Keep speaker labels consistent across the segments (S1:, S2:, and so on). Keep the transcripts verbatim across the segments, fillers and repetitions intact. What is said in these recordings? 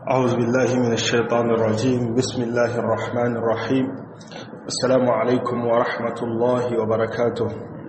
S1: أعوذ بالله من الشيطان الرجيم. بسم الله الرحمن الرحيم. السلام عليكم ورحمة الله وبركاته.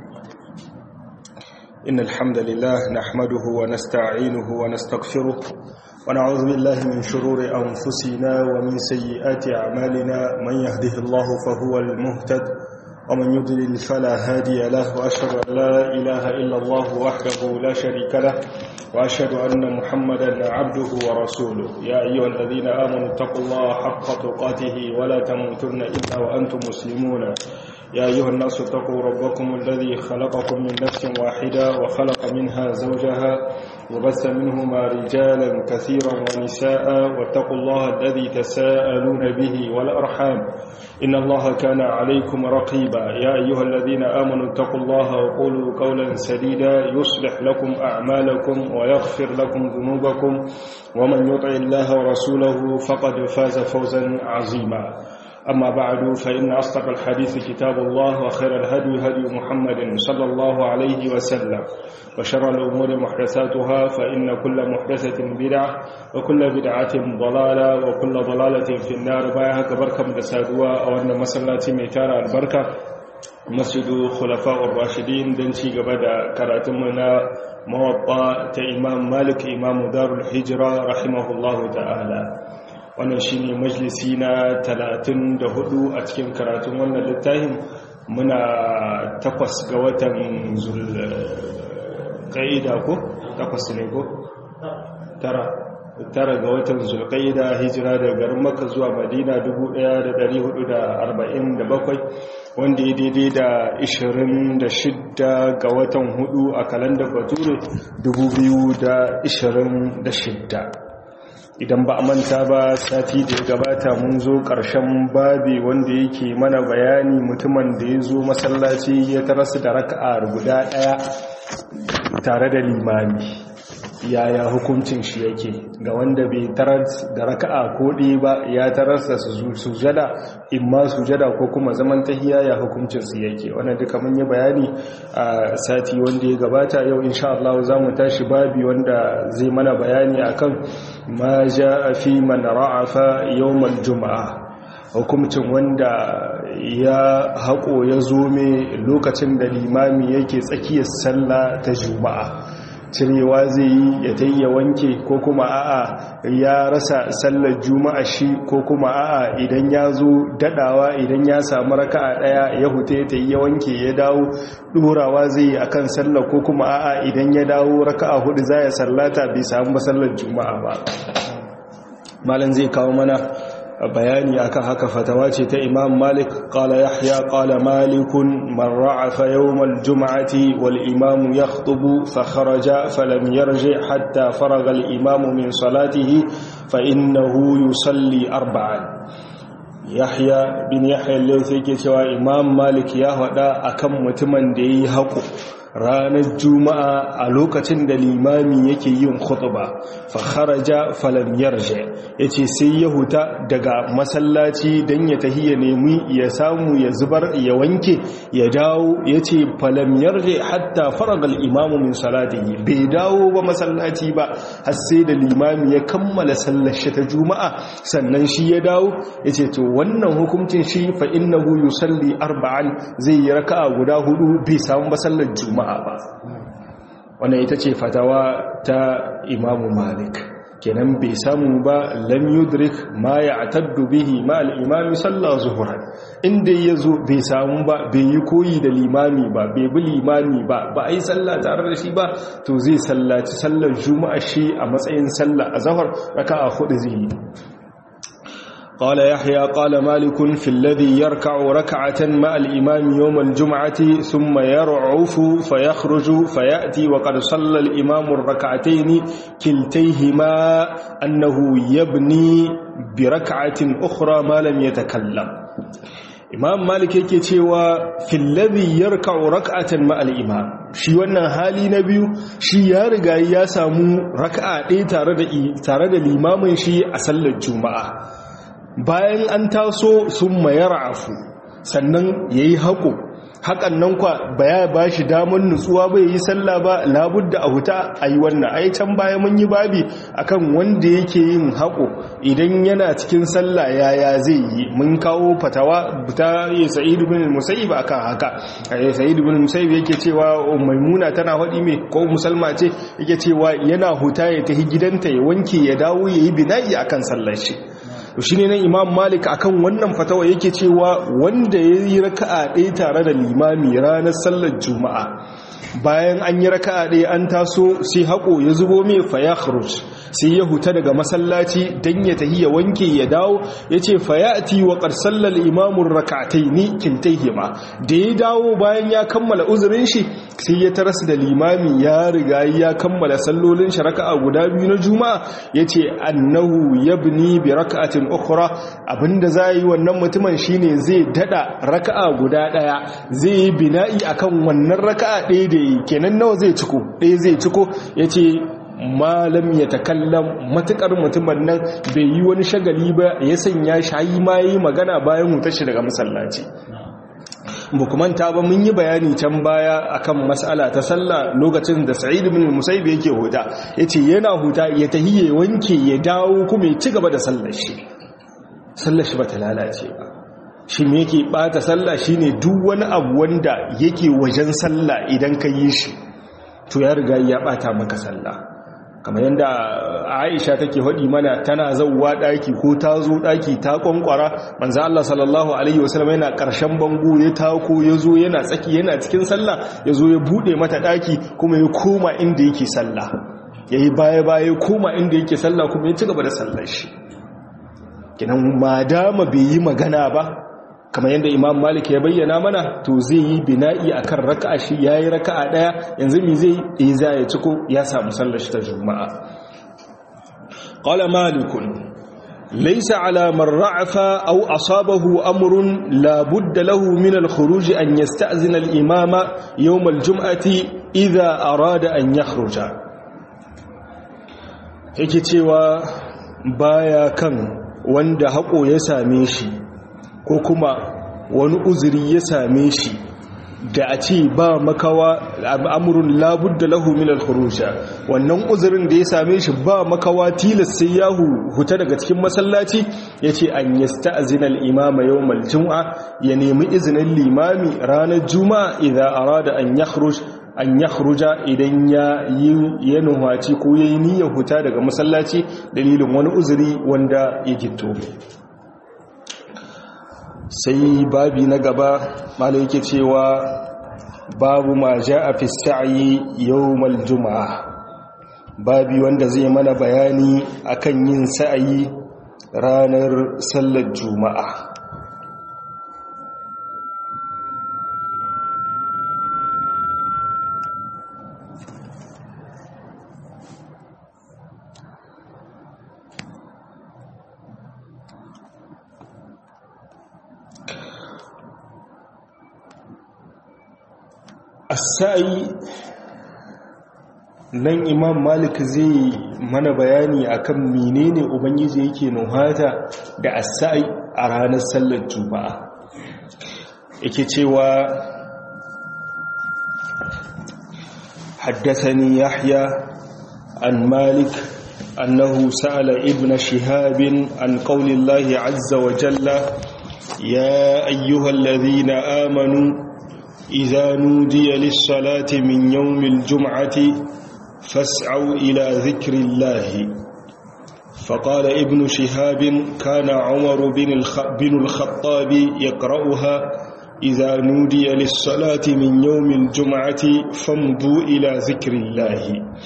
S1: إن الحمد لله نحمده ونستعينه ونستغفره ونعوذ بالله من شرور أنفسنا ومن سيئات أعمالنا. من يهده الله فهو المهتد ومن يضلل فلا هادي له، وأشهد أن لا إله إلا الله وحده لا شريك له، وأشهد أن محمدا عبده ورسوله. يا أيها الذين آمنوا اتقوا الله حق تقاته ولا تموتن إلا وأنتم مسلمون. يا أيها الناس اتقوا ربكم الذي خلقكم من نفس واحدة وخلق منها زوجها وبث منهما رجالا كثيرا ونساء، واتقوا الله الذي تساءلون به والأرحام إن الله كان عليكم رقيبا. يا أيها الذين آمنوا اتقوا الله وقولوا قولا سديدا يصلح لكم أعمالكم ويغفر لكم ذنوبكم، ومن يطع الله ورسوله فقد فاز فوزا عظيما. أما بعد، فإن أصدق الحديث كتاب الله، وخير الهدي هدي محمد صلى الله عليه وسلم، وشر الأمور محدثاتها، فإن كل محدثة بدعة وكل بدعة ضلالة وكل ضلالة في النار. بايها كبركة مدسادوا أو أن مسلاتي ميتار البركة مسجد خلفاء الراشدين دنشي قبدا كراتمنا موطأ إمام مالك إمام دار الهجرة رحمه الله تعالى. wannan shine majalisi na talatin da hudu a cikin karatun wannan littafin. Muna takwas ga watan zulqaida ko takwas ne ko tara tara ga watan zulqaida, hijira daga garin Makka zuwa Madina dubu ɗaya da ɗari hudu da arba'in da bakwai, wanda ya daidai da ishirin da shida ga watan hudu a kalandar Bature dubu biyu da ishirin da shida. Idan ba a manta ba, sati da ya gabata mun zo ƙarshen babi wanda yake mana bayani mutumin da ya zo masallaci ya tarasu da raka'a guda ɗaya tare da limami, yaya hukuncin shi yake ga wanda bai tarar da raka'a ko ɗaya ba, ya tararsa su sujada, imma sujada ko kuma zaman tahiya, ya hukuncin su yake. wannan duka mun yi bayani a sati wanda ya gabata. Yau insha Allah za mu tashi babi wanda zai mana bayani akan ma jaa fi man ra'afa yawmal jumu'ah, hukuncin wanda ya haƙo ya zo mai lokacin da limami yake tsakiyar sallah ta juma'a, cirewa zai yi ya tayya wanke, ko kuma a'a ya rasa sallar juma'a shi, ko kuma a'a idan ya zo dadawa, idan ya samu raka'a daya ya hute ta yi ya wanke ya dawo dorawa zai yi akan sallar, ko kuma a'a idan ya dawo raka'a hudu za ya sallata bai samu sallar juma'a ba. malam zai kawo mana bayani akan haka. fatawa ce ta Imam Malik. qala Yahya qala Malikun man ra'afa yawm al-jum'ati wal imam yakhutubu fa kharaja falam yarji hatta faraga al-imam min salatihi fa innahu yusalli arba'an. Yahya bin Yahya al-Laythi yake cewa Imam Malik ya hada akan mutumin da yayi haƙo ranar juma'a a lokacin da limami yake yin khutba, fa kharaja falam yarji, yace sai ya huta daga masallaci dan ya tahi ya nemi ya samu ya zubar ya wanke ya dawo, yace falam yarji hatta faraga al-imam min salatihi, bai dawo ba masallaci ba har sai da limami ya kammala sallar shi ta juma'a sannan shi ya dawo. yace to wannan hukuncin shi fa innahu yusalli arba'an, zai yi raka'a guda hudu, bai samu ba sallar juma'a ba. wannan ita ce fatawa ta Imam Malik. kenan bai samu ba, lam yudrik ma ya'taddu bihi ma al-imam salla zuhran, inda yazo bai samu ba, bai yi koyi da limami ba, bai bi limami ba, ba ai sallah tare da shi ba, to zai sallaci sallar juma'a shi a matsayin sallah azhar raka'a hudu zai yi. قال يحيى قال مالك في الذي يركع ركعة مع الإمام يوم الجمعة ثم يرعف فيخرج فيأتي وقد صلى الإمام الركعتين كلتيهما أنه يبني بركعة أخرى ما لم يتكلم. Imam Malik yake cewa fil ladhi yarka'u rak'atan ma al-imam, shi wannan hali na biyu, shi ya riga ya samu raka'a ɗaya tare da tare da limamin shi a sallar juma'a. Bayan an taso sun mayar afu sannan ya yi haƙo hakan nan kwa baya ba shi damar nutsuwa bai yi sallah ba labudda a huta a yi wannan ai can baya mun yi babi akan wanda yake yin haƙo idan yana cikin sallah yaya zai yi mun kawo fatawa ta Sa'id ibn al-Musayyib akan haka ai Sa'id ibn al-Musayyib yake cewa Maimuna tana faɗi me ko Musalma ce yake cewa yana huta ya tafi gidanta ya wanke ya dawo yayi bina'i akan sallar shi to shine nan Imam Malik akan wannan fatawa yake cewa wanda yayi raka'a ɗaya tare da limami ranar sallar Juma'a bayan an yi raka'a ɗaya an taso sai haƙo ya zubo mai fa ya kharuj sai ya huta daga masallaci dan ya tahi ya wanke ya dawo yace fa ya'ti wa qad sallal imamu rak'ataini kintayhima da ya dawo bayan ya kammala uzurin shi sai ya tarasu da limami ya riga ya kammala sallolin shi raka'a guda biyu na Juma'a yace annahu yabni bi rak'atin ukhra abinda zai yi wannan mutumin shine zai dada raka'a guda daya zai yi bina'i akan wannan raka'a ɗaya da yi kenan nawa zai ciko ɗaya zai ciko yace malam ya takallam matukar mutumin nan bai yi wani shagali ba ya sanya shayi ma yi magana bayan hutar shi daga masallaci ba kuma ta ba mun yi bayani can baya akan mas'ala ta sallah lokacin da Sa'id ibn Musayyib yake huta yace yana huta ya tahiye wanke ya dawo kuma ya ci gaba da sallar shi sallar shi bata lalace ba shi me yake bata sallah shine duk wani abu wanda yake wajen sallah idan ka yi shi to ya riga ya bata maka sallah kamar yadda Aisha take hadi mana tana zawwa daki ko ta zo daki ta kwankwara manzo Allah sallallahu alaihi wasallam yana karshen bango ya tako yazo yana tsaki yana cikin sallah yazo ya bude mata daki kuma ya koma inda yake sallah yayi baya baya koma inda yake sallah kuma ya ci gaba da sallar shi kinan madama bai yi magana ba kamar yadda Imam Malik ya bayyana mana to zai yi bina'i akan raka'a shi yayi raka'a daya yanzu me zai yi zai ciko ya samu sallar shi ta Juma'a qala Malik laysa ala man ra'afa aw asabahu amrun la budda lahu min al-khuruj an yasta'zina al-imama yawm al-jum'ati idha arada an yakhruja yake cewa baya kan wanda haƙo ya same shi ko kuma wani uzuri ya same shi da a ce ba makawa amrun labudda lahu min al-khuruj wannan uzurin da ya same shi ba makawa tilas sai ya huta daga cikin masallaci yace an yasta'zina al-imama yawm al-jum'a ya nemi izinin limami ranar juma'a idan arada an yakhruj an yakhruja idan ya yi ya nuhaci ko yayi niyyar huta daga masallaci dalilin wani uzuri wanda ya gitto sai babi na gaba malai yake cewa babu ma ja'a fi sa'i yawmal juma'a babi wanda zai mana bayani akan yin sa'i ranar sallar juma'a as-sa'i nan Imam Malik zai mana bayani akan menene ubangiji yake nuhata da as-sa'i a ranar sallar juma'a yake cewa haddathani Yahya an Malik annahu sa'ala ibn Shihab an qawli Allah azza wa jalla ya ayyuhalladhina amanu إذا نودي للصلاة من يوم الجمعة فاسعوا إلى ذكر الله فقال ابن شهاب كان عمر بن الخطاب يقرأها إذا نودي للصلاة من يوم الجمعة فامضوا إلى ذكر الله.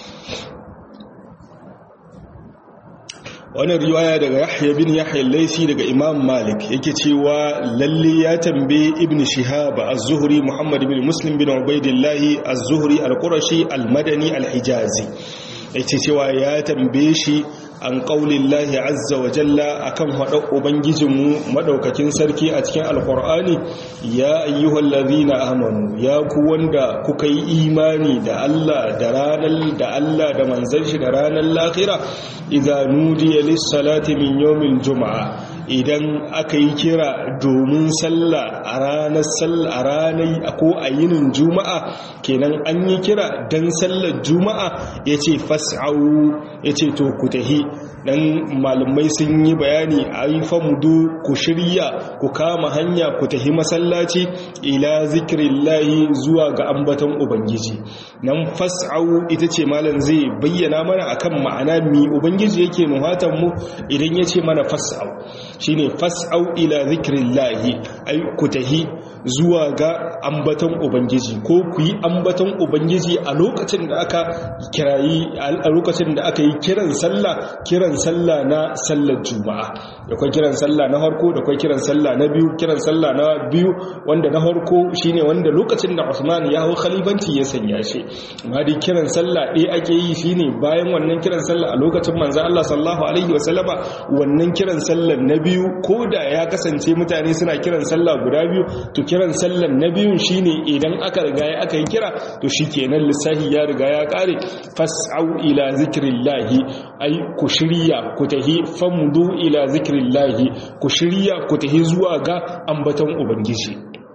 S1: wani riwaya daga Yahya bin Yahya al-Laysi daga Imam Malik yake cewa lalle ya tambaye Ibn Shihab az-Zuhri Muhammad bin Muslim bin Ubaydillah az-Zuhri al-Qurashi al-Madani al-Hijazi yake cewa ya tambaye shi an qaulillahi azza wa jalla akan hada ubangijinmu madaukakin sarki a cikin alqur'ani ya ayyuhallazina amanu ya ku wanda kuka yi imani da Allah da ranar da Allah da manzon shi da ranar lahira idza nudiya lis-salati min yawmil jumu'a idan aka yi kira domin sallah a ranar sallah a ranar ko a yinin juma'a kenan an yi kira dan sallar juma'a yace fas'au yace to ku tahi dan malamai sun yi bayani ayi famudu ku shirya ku kama hanya ku tahi masallaci ila zikrillahi zuwa ga ambaton ubangiji nan fas'au ita ce malam zai bayyana mana akan ma'ana mi ubangiji yake nuhatan mu idan yace mana fas'au shine fas'au ila zikrillahi ay ku tahi zuwa ga ambaton ubangiji ko ku yi ambaton ubangiji a lokacin da aka kirayi a lokacin da aka yi kiran sallah kiran sallah na sallar juma'a da kai kiran sallah na farko da kai kiran sallah na biyu kiran sallah na biyu wanda na farko shine wanda lokacin da Usman ya hawo khalifanci ya sanya shi amma dai kiran sallah ɗaya ake yi shine bayan wannan kiran sallah a lokacin manzo Allah sallallahu alaihi wasallama wannan kiran sallar na biyu ko da ya kasance mutane suna kiran sallah guda biyu to kiran sallar na biyun shine idan aka riga ya aka yi kira to shikenan lissahi ya riga ya kare fas'au ila zikrillahi ay ku shirya ku tahi famdu ila zikrillahi ku shirya ku tahi zuwa ga ambaton ubangiji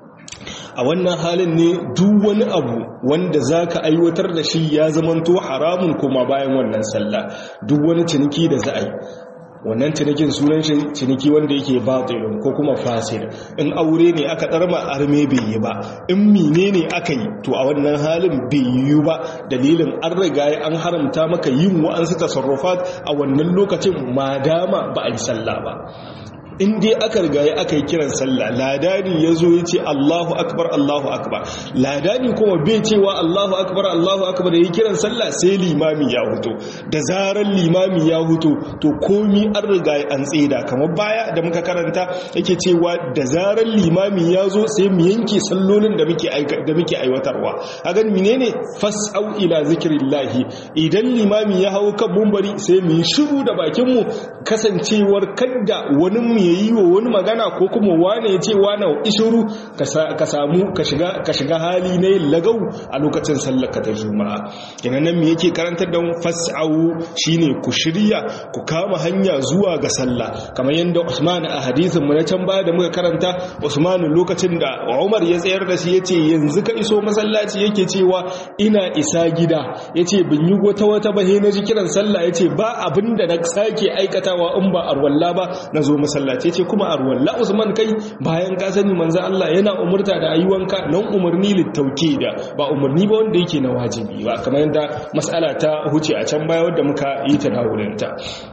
S1: a wannan halin ne duk wani abu wanda zaka aiwatar da shi ya zamanto haramun kuma bayan wannan sallah duk wani ciniki da za a yi wannan cinikin sunan shi ciniki wanda yake batilun ko kuma fasid in aure ne aka darma arme bai yi ba in mine ne aka yi to a wannan halin bai yi ba dalilin an riga an haramta maka yin wa'ansu tasarrufat a wannan lokacin madama ba a yi sallah ba in dai aka riga aka yi kiran sallah ladani yazo yace Allahu akbar Allahu akbar ladani kuma bai cewa Allahu akbar Allahu akbar da yi kiran sallah sai limami ya huto da zaran limami ya huto to komi an riga an tseda kamar baya da muka karanta yake cewa da zaran limami ya zo sai mu yanke sallolin da muke da muke aiwatarwa hagan menene fas'au ila zikrillahi idan limami ya hawo kan mumbari sai mu yi shiru da bakin mu kasancewar kadda wani mu yayi wa wani magana ko kuma wane ya ce wane ishuru ka samu ka shiga ka shiga hali na yin lagau a lokacin sallar ka ta juma'a kenan nan me yake karantar da fas'au shine ku shirya ku kama hanya zuwa ga sallah kamar yanda Usman a hadisin mu na can baya da muka karanta Usman lokacin da Umar ya tsayar da shi yace yanzu ka iso masallaci yake cewa ina isa gida yace bin yi wata wata bahe na ji kiran sallah yace ba abinda na sake aikatawa in ba arwalla ba nazo masallaci ce kuma arwalla Usman kai bayan ka sani manzo Allah yana umurta da ayyuwanka nan umarni littauke da ba umarni ba wanda yake na wajibi ba kamar yadda mas'ala ta huce a can baya wadda muka yi ta nawurinta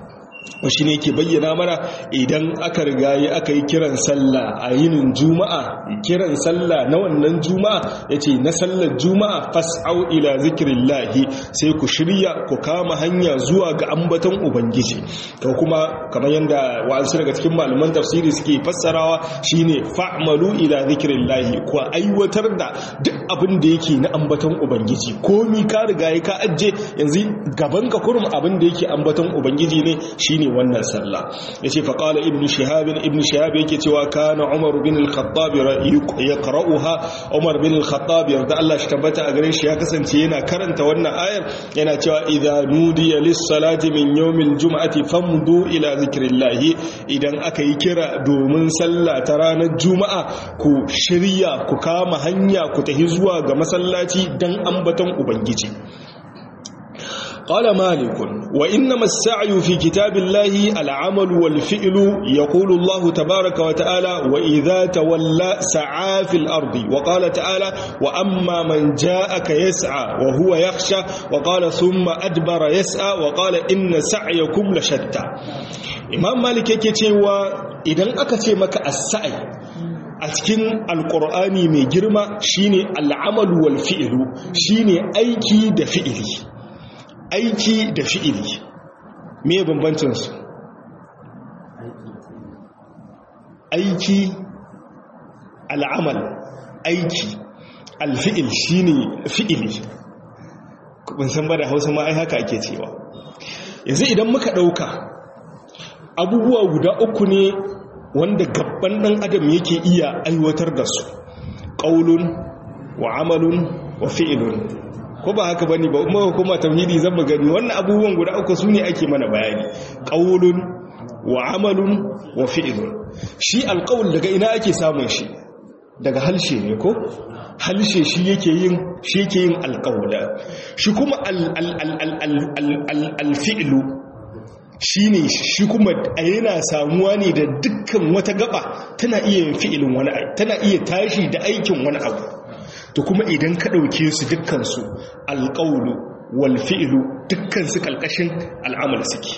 S1: shi ne ke bayyana mana idan aka rigaye aka yi kiran sallah a yinin juma'a kiran sallah na wannan juma'a yace na sallar juma'a fas'au ila zikrillahi sai ku shirya ku kama hanya zuwa ga ambaton ubangiji to kuma kamar yanda wa'ansu daga cikin malaman tafsiri suke fassarawa shine fa'malu ila zikrillahi ku aiwatar da duk abin da yake na ambaton ubangiji komi ka rigaye ka ajje yanzu gaban ka kurum abin da yake ambaton ubangiji ne shine wannan sallah yace fa qala ibnu shihab ibnu shihab yake cewa kana umar bin al-khattab yaqra'uha umar bin al-khattab yarda Allah shi tabbata a gare shi ya kasance yana karanta wannan ayar yana cewa idza nudiya lis-salati min yawmil jum'ati famdu ila zikrillahi idan aka yi kira domin sallah ta ranar juma'a ku shirya ku kama hanya ku tafi zuwa ga masallaci dan ambaton ubangiji قال مالك وإنما السعي في كتاب الله العمل والفعل يقول الله تبارك وتعالى وإذا تولى سعى في الأرض وقال تعالى وأما من جاءك يسعى وهو يخشى وقال ثم أدبر يسعى وقال إن سعيكم لشتى إمام مالك يكتوى إذن أكتي مك السعي أتكن القرآن من جرمة شيني العمل والفعل شيني أيكي دفئلي aiki da fi'ili me bambancin su aiki al'amal aiki alfi'il shine fi'ili kun san ba da Hausa ma ai haka ake cewa yanzu idan muka dauka abubuwa guda uku ne wanda gabban dan adam yake iya aiwatar da su qaulun wa amalun wa fi'lun ko ba haka bane ba kuma kuma tauhidi zan mu gani wannan abubuwan guda uku sune ake mana bayani qaulun wa amalun wa fi'lun. Shi alqaul daga ina ake samun shi? Daga halshe ne ko? Halshe shi yake yin shi yake yin alqaula. Shi kuma al al al al al al fi'lu shine shi kuma yana samuwa ne da dukkan wata gaba tana iya yin fi'ilin wani abu, tana iya tashi da aikin wani abu. To kuma idan ka dauke su dukkan su alqaulu wal fi'lu dukkan su kalkashin al'amal suke.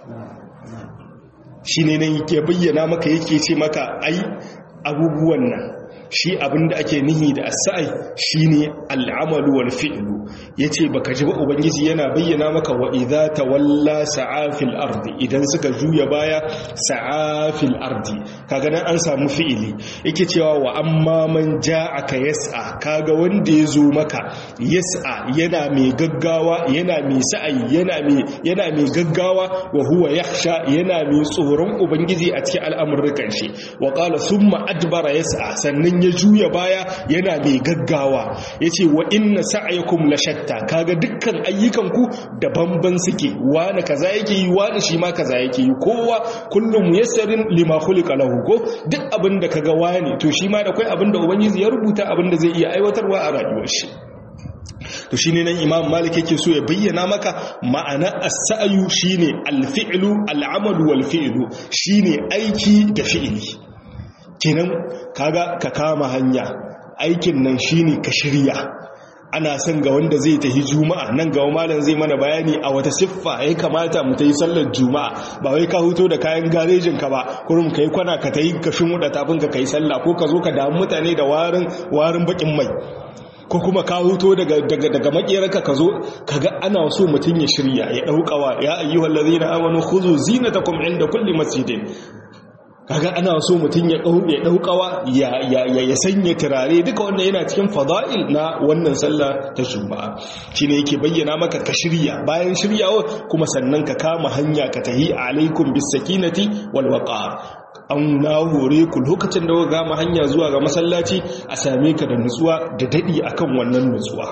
S1: Shine ne yake bayyana maka yake ce maka ai abubuwan nan shi abinda ake nihi da as-sa'i shine al'amalu wal fi'lu. Yace baka ji ba ubangiji yana bayyana maka wa idza tawalla sa'a fil ardi, idan suka juya baya sa'a fil ardi, kaga nan an samu fi'ili. Yake cewa wa amma man ja'aka yas'a, kaga wanda yazo maka yas'a yana mai gaggawa, yana mai sa'i, yana mai yana mai gaggawa, wa huwa yakhsha yana mai tsoron ubangiji a cikin al'amuran shi. Wa qala thumma adbara yas'a, sannan ya juya baya yana mai gaggawa. Yace wa inna sa'yakum la shatta, kaga dukkan ayyukanku daban-ban suke, wani kaza yake yi, wani shi ma kaza yake yi, kowa kullum muyassarin lima khuliqa lahu. Ko duk abinda kaga wani to shi ma da kai abinda ubangiji ya rubuta abinda zai iya aiwatarwa a rayuwar shi. To shine nan Imam Malik yake so ya bayyana maka ma'ana as-sa'yu shine al-fi'lu al-amalu wal-fi'lu, shine aiki da fi'ili. Kenan kaga ka kama hanya, aikin nan shine ka shirya. Ana son ga wanda zai tafi juma'a, nan ga malam zai mana bayani a wata siffa ya kamata mu tayi sallar juma'a, ba wai ka huto da kayan garejin ka ba kurum kai kwana ka tayi kashin wuda tafin ka kai sallah, ko ka zo ka damu mutane da warin warin bakin mai, ko kuma ka huto daga daga daga makiyarka ka zo kaga ana so mutun ya shirya, ya daukawa ya ayyuhallazina amanu khuzu zinatakum inda kulli masjidin. Kaga ana so mutum ya daukawa ya ya ya sanya turare, duka wanda yana cikin fada'il na wannan sallah ta juma'a. Shine yake bayyana maka ka shirya, bayan shiryawa kuma sannan ka kama hanya ka tahi alaikum bis sakinati wal waqar. An na hore ku lokacin da ka kama hanya zuwa ga masallaci a same ka da nutsuwa da dadi akan wannan nutsuwa.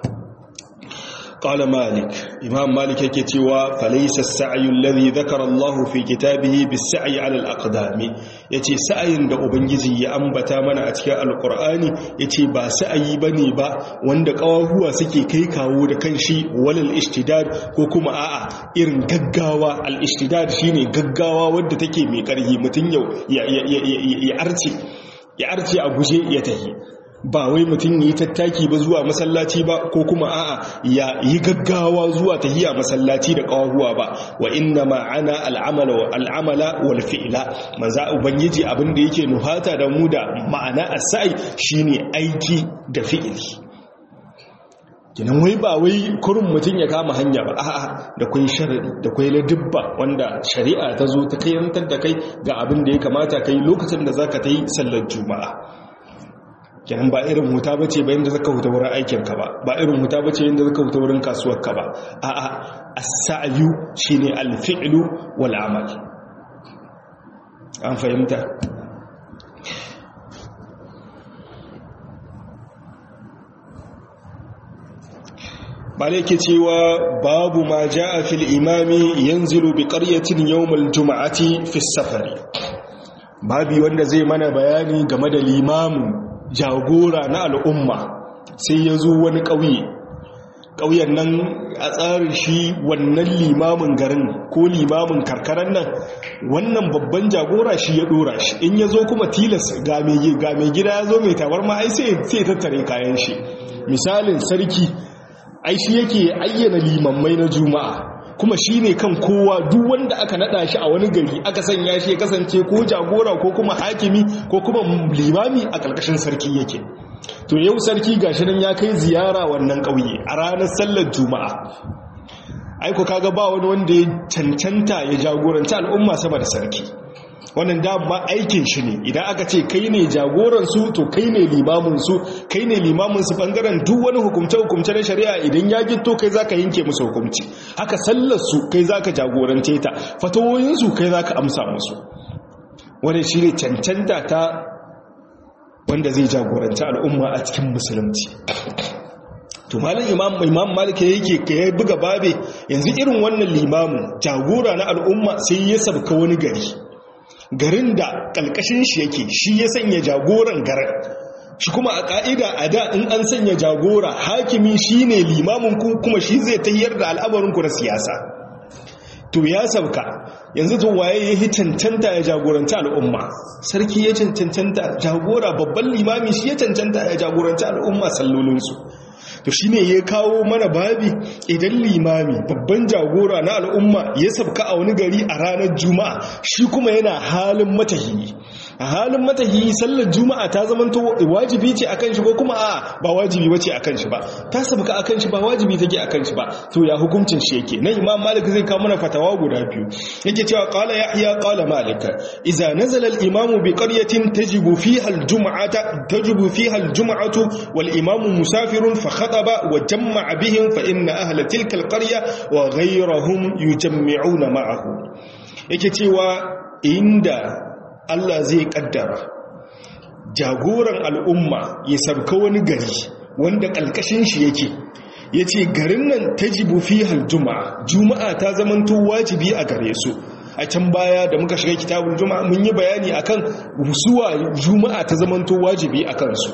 S1: قال مالك إمام مالك يكتوى فليس السعي الذي ذكر الله في كتابه بالسعي على الأقدام. يتي سعي دا أبنجزي يأنبتا من أتكاء القرآن يتي با سعي بني با واند قواهو سكي كيكاو دا كنشي ولا الاشتداد كوكما آآ إرن ققاوة. الاشتداد شيني ققاوة ود تكي ميقره متنيو يأرتي يأرتي أبوجي يتهي. Ba wai mutum yi tattaki ba zuwa masallaci ba, ko kuma a'a ya yi gaggawa zuwa tahiya masallaci da kawahuwa ba. Wa inna ma'ana al'amala al'amala wal fi'la, manzo ubangiji abin da yake nuhata da mu da ma'ana as-sa'i shine aiki da fi'ili. Kinan wai ba wai kurun mutum ya kama hanya ba, a'a da kai sharadi da kai ladibba wanda shari'a ta zo ta kayantar da kai ga abin da ya kamata kai lokacin da zaka tayi sallar juma'a. Kenan ba irin huta bace ba yanda zaka huta wurin aikin ka ba, ba irin huta bace yanda zaka huta wurin kasuwar ka ba. A'a, as-sa'yu shine al-fi'lu wal amal. An fahimta? Bale ke cewa babu ma jaa fil imami yanzilu bi qaryatin yawm al-jum'ati fi as-safari. Babi wanda zai mana bayani game da limamin jagora na al'umma sai ya zo wani ƙauye. Ƙauyen nan a tsarin shi wannan limamin garin ko limamin karkaran nan, wannan babban jagora shi ya ɗora shi. In ya zo kuma tilas ga mai gida ya zo mai tabarma ai sai tattare kayan shi. Misalin sarki ai shi yake ayyana limammai na juma'a, kuma shi ne kan kowa. Duk wanda aka nada shi a wani gari aka sanya shi ya kasance ko jagora ko kuma hakimi ko kuma limami a ƙarƙashin sarki yake. To yau sarki gashi nan ya kai ziyara wannan ƙauye a ranar sallar juma'a. Aiko kaga ba wani wanda ya cancanta ya jagoranci al'umma sama da sarki. Wannan dama aikin shi ne. Idan aka ce kai ne jagoransu to kai ne limaminsu, kai ne limaminsu bangaren duk wani hukumce-hukumce na shari'a. Idan ya gito kai zaka yanke musu hukumci, haka sallarsu kai zaka jagorance ta, fatawoyinsu kai zaka amsa musu. Wannan shi ne cancanta ta wanda zai jagoranci al'umma a cikin musulunci. to malam imam imam malik yake kai buga babe yanzu irin wannan limamin jagora na al'umma sai ya sabka wani gari garin da kalkashin shi yake shi ya sanya jagoran garin shi kuma a ka'ida a da in an sanya jagora hakimi shine limamin ku kuma shi zai tahiyar da al'amarin ku na siyasa to ya sabka yanzu to waye ya cancanta ya jagoranci al'umma sarki ya cancanta jagora babban limami shi ya cancanta ya jagoranci al'umma sallolinsu to shine ya kawo mana babi idan limami babban jagora na al'umma ya sabka a wani gari a ranar juma'a shi kuma yana halin matahiyi a halin matahiyi sallar juma'a ta zamanto wajibi ce akan shi ko kuma a ba wajibi bace akan shi ba ta sabka akan shi ba wajibi take akan shi ba to ya hukuncin shi yake nan imam malik zai kawo mana fatawa guda biyu yake cewa qala yahya qala malik idza nazala al-imamu bi qaryatin tajibu fiha al-jum'ata tajibu fiha al-jum'atu wal imamu musafirun fa khataba wa jamma'a bihim fa inna ahla tilka al-qarya wa ghayrahum yujammi'una ma'ahu yake cewa inda Allah zai kaddara jagoran al'umma ya sabka wani gari wanda kalkashin shi yake yace garin nan tajibu fiha al-jum'a juma'a ta zamanto wajibi a gare su a can baya da muka shiga kitabul juma'a mun yi bayani akan husuwa juma'a ta zamanto wajibi akan su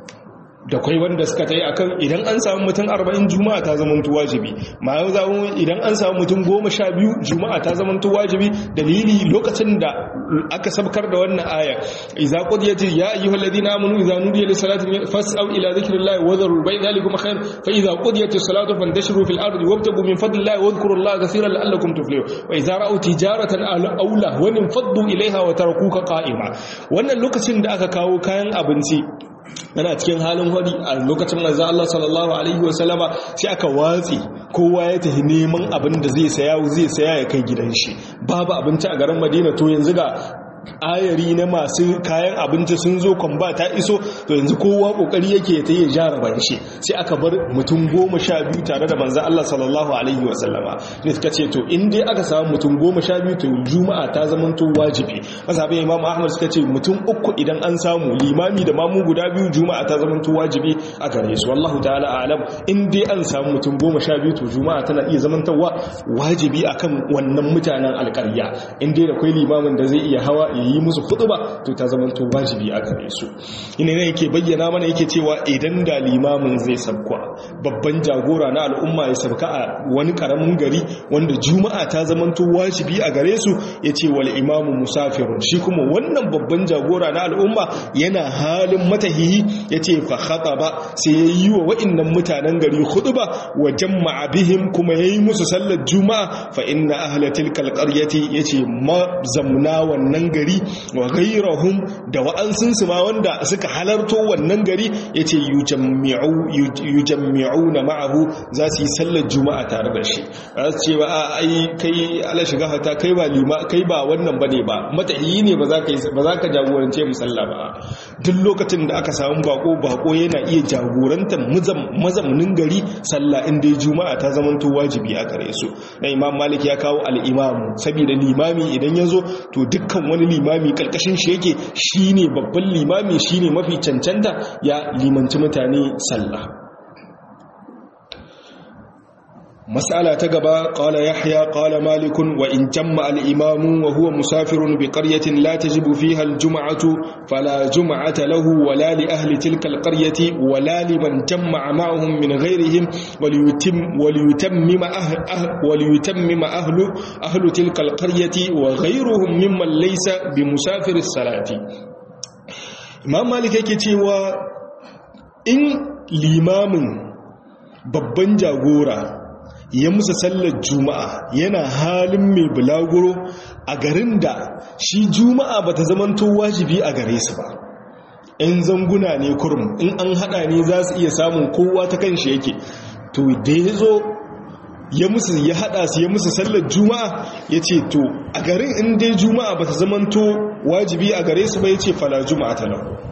S1: da kai wanda suka tayi akan idan an samu mutum arba'in juma'a ta zamanto wajibi ma yau zamu idan an samu mutum goma sha biyu juma'a ta zamanto wajibi dalili lokacin da aka sabkar da wannan aya idza qudiyat ya ayyuhalladhina amanu idza nudiya lis-salati fas'au ila dhikrillahi wa dharul bay' dhalikum khair fa idza qudiyat as-salatu fantashiru fil ardi wabtagu min fadlillahi wadhkurullaha kaseeran la'allakum tuflihun wa idza ra'aw tijaratan aw lahwan faddu ilayha wa tarakuka qa'ima wannan lokacin da aka kawo kayan abinci ana cikin halin hadi a lokacin manzo Allah sallallahu alaihi wasallama sai aka watsi kowa ya tafi neman abin da zai saya zai saya ya kai gidan shi babu abinci a garin Madina to yanzu ga ayari na masu kayan abinci sun zo kwamba ta iso to yanzu kowa kokari yake ta yi jaraban shi sai aka bar mutum goma sha biyu tare da manzo Allah sallallahu alaihi wasallama ne suka ce to in dai aka samu mutum goma sha biyu to juma'a ta zamanto wajibi mazhabin Imam Ahmad suka ce mutum uku idan an samu limami da mamu guda biyu juma'a ta zamanto wajibi a gare su wallahu ta'ala a'lam in dai an samu mutum goma sha biyu to juma'a tana iya zamantawa wajibi akan wannan mutanen alƙarya in dai da kai limamin da zai iya hawa yi musu khutba to ta zamanto wajibi a gare su ina ne yake bayyana mana yake cewa idan da limamin zai sabka babban jagora na al'umma ya sabka a wani karamin gari wanda juma'a ta zamanto wajibi a gare su yace wal imamu musafirun shi kuma wannan babban jagora na al'umma yana halin matahihi yace fa khataba sai yayi wa wa'annan mutanen gari khutba wa jama'a bihim kuma yayi musu sallar juma'a fa inna ahla tilkal qaryati yace ma zamna wannan gari wa ghayrahum da wa'ansun su ma wanda suka halarto wannan gari yace yujammi'u yujammi'una ma'ahu za su yi sallar juma'a tare da shi za su ce ba ai kai ala shiga hata kai ba lima kai ba wannan bane ba matahiyi ne ba za ka ba za ka jagorance mu sallah ba duk lokacin da aka samu bako bako yana iya jagorantar mazamnin gari sallah inda juma'a ta zamanto wajibi a gare su na Imam Malik ya kawo al-imamu saboda limami idan yazo to dukkan wani limami karkashin shi yake shine babban limami shine mafi cancanta ya limanci mutane sallah مسألة تقبى قال يحيى قال مالك وإن جمع الإمام وهو مسافر بقرية لا تجب فيها الجمعة فلا جمعة له ولا لأهل تلك القرية ولا لمن جمع معهم من غيرهم وليتم وليتمم أهل, أهل وليتمم أهل أهل تلك القرية وغيرهم ممن ليس بمسافر الصلاة إمام مالك يكتوى إن الإمام babban jagora ya musa sallar juma'a yana halin mai bulaguro a garin da shi juma'a bata zamanto wajibi a gare su ba in zanguna ne kurum in an hada ne za su iya samun kowa ta kanshi yake to da ya zo ya musu ya hada su ya musu sallar juma'a ya ce to a garin in dai juma'a bata zamanto wajibi a gare su ba ya ce fala juma'a ta lahu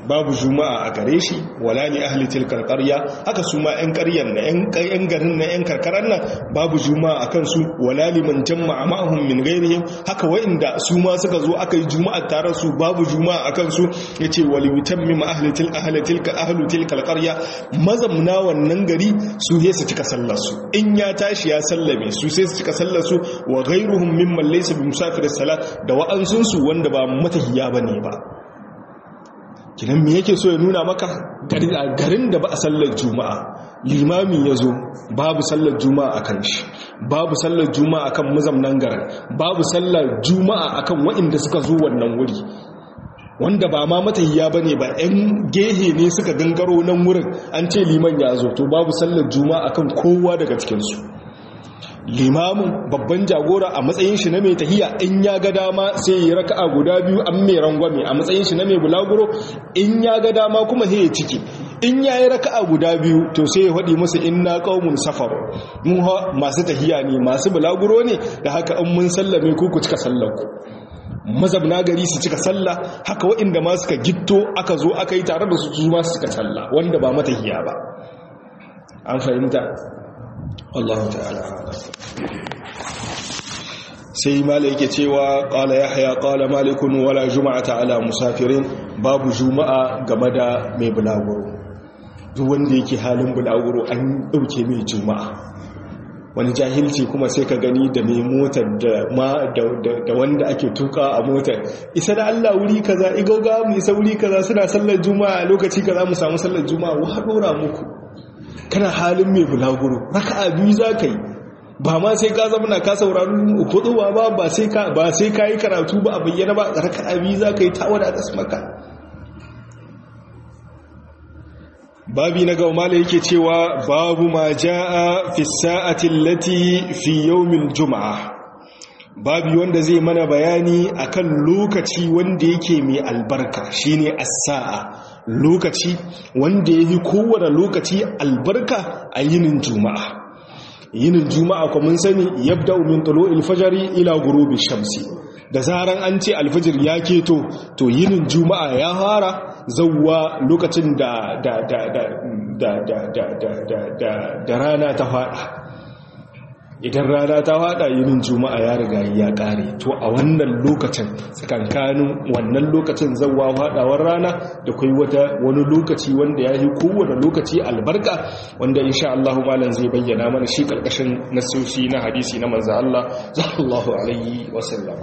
S1: babu juma'a a gare shi wala li ahli tilkal qarya haka su ma ƴan ƙaryan na ƴan garin na ƴan karkaran nan babu juma'a akan su wala liman jama'a ma'ahum min ghairihim haka wa'inda su ma suka zo aka yi juma'a tare su babu juma'a akan su yace wali yutammima ahli til ahli tilka ahli tilkal qarya mazamna wannan gari su sai su cika sallar su in ya tashi ya sallame su sai su cika sallar su wa ghairuhum mimman laysa bi musafir as-salat da wa'ansun su wanda ba matahiya bane ba. Kinan me yake so ya nuna maka garin da ba a sallar juma'a limami ya zo babu sallar juma'a akan shi babu sallar juma'a akan mazamnan garin babu sallar juma'a akan waɗanda suka zo wannan wuri wanda ba ma matahiya bane ba ɗan gehe ne suka gangaro nan wurin an ce liman ya zo to babu sallar juma'a akan kowa daga cikinsu. Limamin babban jagora a matsayin shi na mai tahiya in ya ga dama sai ya raka'a guda biyu an mai rangwame a matsayin shi na mai bulaguro in ya ga dama kuma sai ya ciki in ya yi raka'a guda biyu to sai ya faɗi musu inna qaumun safar mu masu tahiya ne masu bulaguro ne da haka in mun sallame ku ku cika sallar ku mazabna gari su cika sallah haka waɗanda ma suka gitto aka zo aka yi tare da su su ma su cika sallah wanda ba matahiya ba. An fahimta Allah ta'ala. Sai mala yake cewa qala yahya qala malikun wala juma'ata ala musafirin babu juma'a game da mai bulaguro duk wanda yake halin bulaguro an dauke mai juma'a. Wani jahilci kuma sai ka gani da mai motar da ma da wanda ake tuka a motar isa da Allah wuri kaza igauga mu isa wuri kaza suna sallar juma'a lokaci kaza mu samu sallar juma'a wa dora muku kana halin mai bulaguro raka'a biyu za ka yi ba ma sai ka zama ka saurari huduwa ba ba sai ka ba sai ka yi karatu ba a bayyana ba raka'a biyu za ka yi ta wada ta maka. Babi na gaba mala yake cewa babu ma jaa fi sa'ati allati fi yawmil jum'a babi wanda zai mana bayani akan lokaci wanda yake mai albarka shine as-sa'a lokaci wanda yake kowane lokaci albarka a yinin juma'a. Yinin juma'a kuma mun sani yabda min tulu'il fajri ila ghurubi shamsi da zaran an ce alfajir ya keto to yinin juma'a ya fara zawwa lokacin da da da da da da da da da rana ta fada. Idan rana ta fada yinin juma'a ya riga ya kare to a wannan lokacin tsakankanin wannan lokacin zawwa fadawar rana da kai wata wani lokaci wanda yayi kowane lokaci albarka wanda insha Allah malan zai bayyana mana shi karkashin nasoshi na hadisi na manzo Allah sallallahu alaihi wasallam.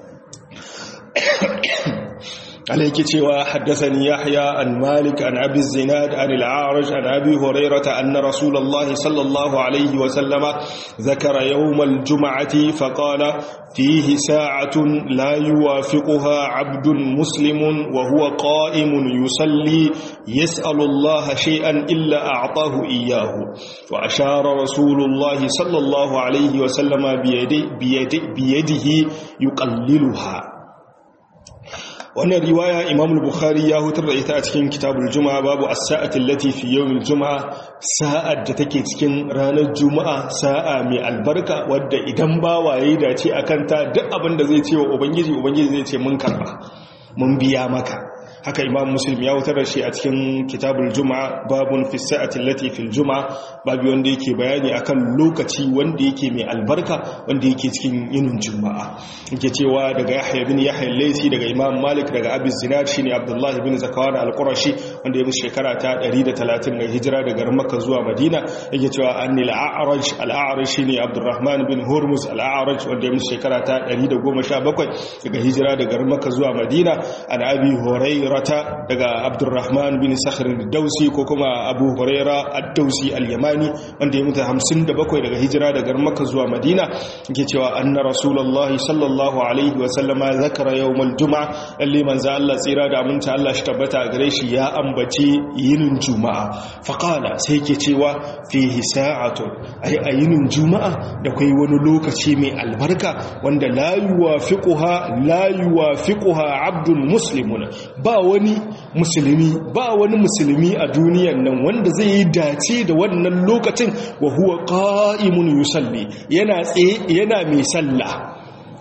S1: عليك تشوى حدثني يحيى عن مالك عن أبي الزناد عن العارج عن أبي هريرة أن رسول الله صلى الله عليه وسلم ذكر يوم الجمعة فقال فيه ساعة لا يوافقها عبد مسلم وهو قائم يصلي يسأل الله شيئا إلا أعطاه إياه وأشار رسول الله صلى الله عليه وسلم بيده, بيده, بيده يقللها. wannan riwaya Imam al-Bukhari ya hutar da ita a cikin Kitabul Juma'a babu as-sa'ati allati fi yawmil Juma'a sa'ad da take cikin ranar Juma'a sa'a mai albarka wadda idan bawa yayi dace akan ta duk abin da zai ce wa ubangiji ubangiji zai ce mun karba mun biya maka. Haka Imam Muslim ya wutar da shi a cikin Kitabul Juma'a babun fi sa'ati allati fil Juma'a babu wanda yake bayani akan lokaci wanda yake mai albarka wanda yake cikin yinin Juma'a. Yake cewa daga Yahya bin Yahya al-Laythi daga Imam Malik daga Abi Zinad shine Abdullah ibn Zakwan al-Qurashi wanda ya mutu shekara ta ɗari da talatin ga hijira daga Makka zuwa Madina. Yake cewa anil A'raj al-A'raj shine Abdurrahman bin Hurmuz al-A'raj wanda ya mutu shekara ta ɗari da goma sha bakwai daga hijira daga Makka zuwa Madina. An Abi Hurairah rata daga Abdurrahman bin Sakhr al-Dawsi ko kuma Abu Huraira ad-Dawsi al-Yamani wanda ya mutu hamsin da bakwai daga hijira daga Makka zuwa Madina. Yake cewa anna Rasulullahi sallallahu alaihi wa sallama zakara yawmal Juma'a alli manzo Allah tsira da aminta Allah shi tabbata gare shi ya ambaci yinin Juma'a fa qala sai yake cewa fihi sa'atun ai ayinin Juma'a da kai wani lokaci mai albarka wanda la yuwafiquha la yuwafiquha 'abdun muslimun ba wani musulmi ba wani musulmi a duniyan nan wanda zai yi dace da wannan lokacin wa huwa qa'imun yusalli yana tsaye yana mai sallah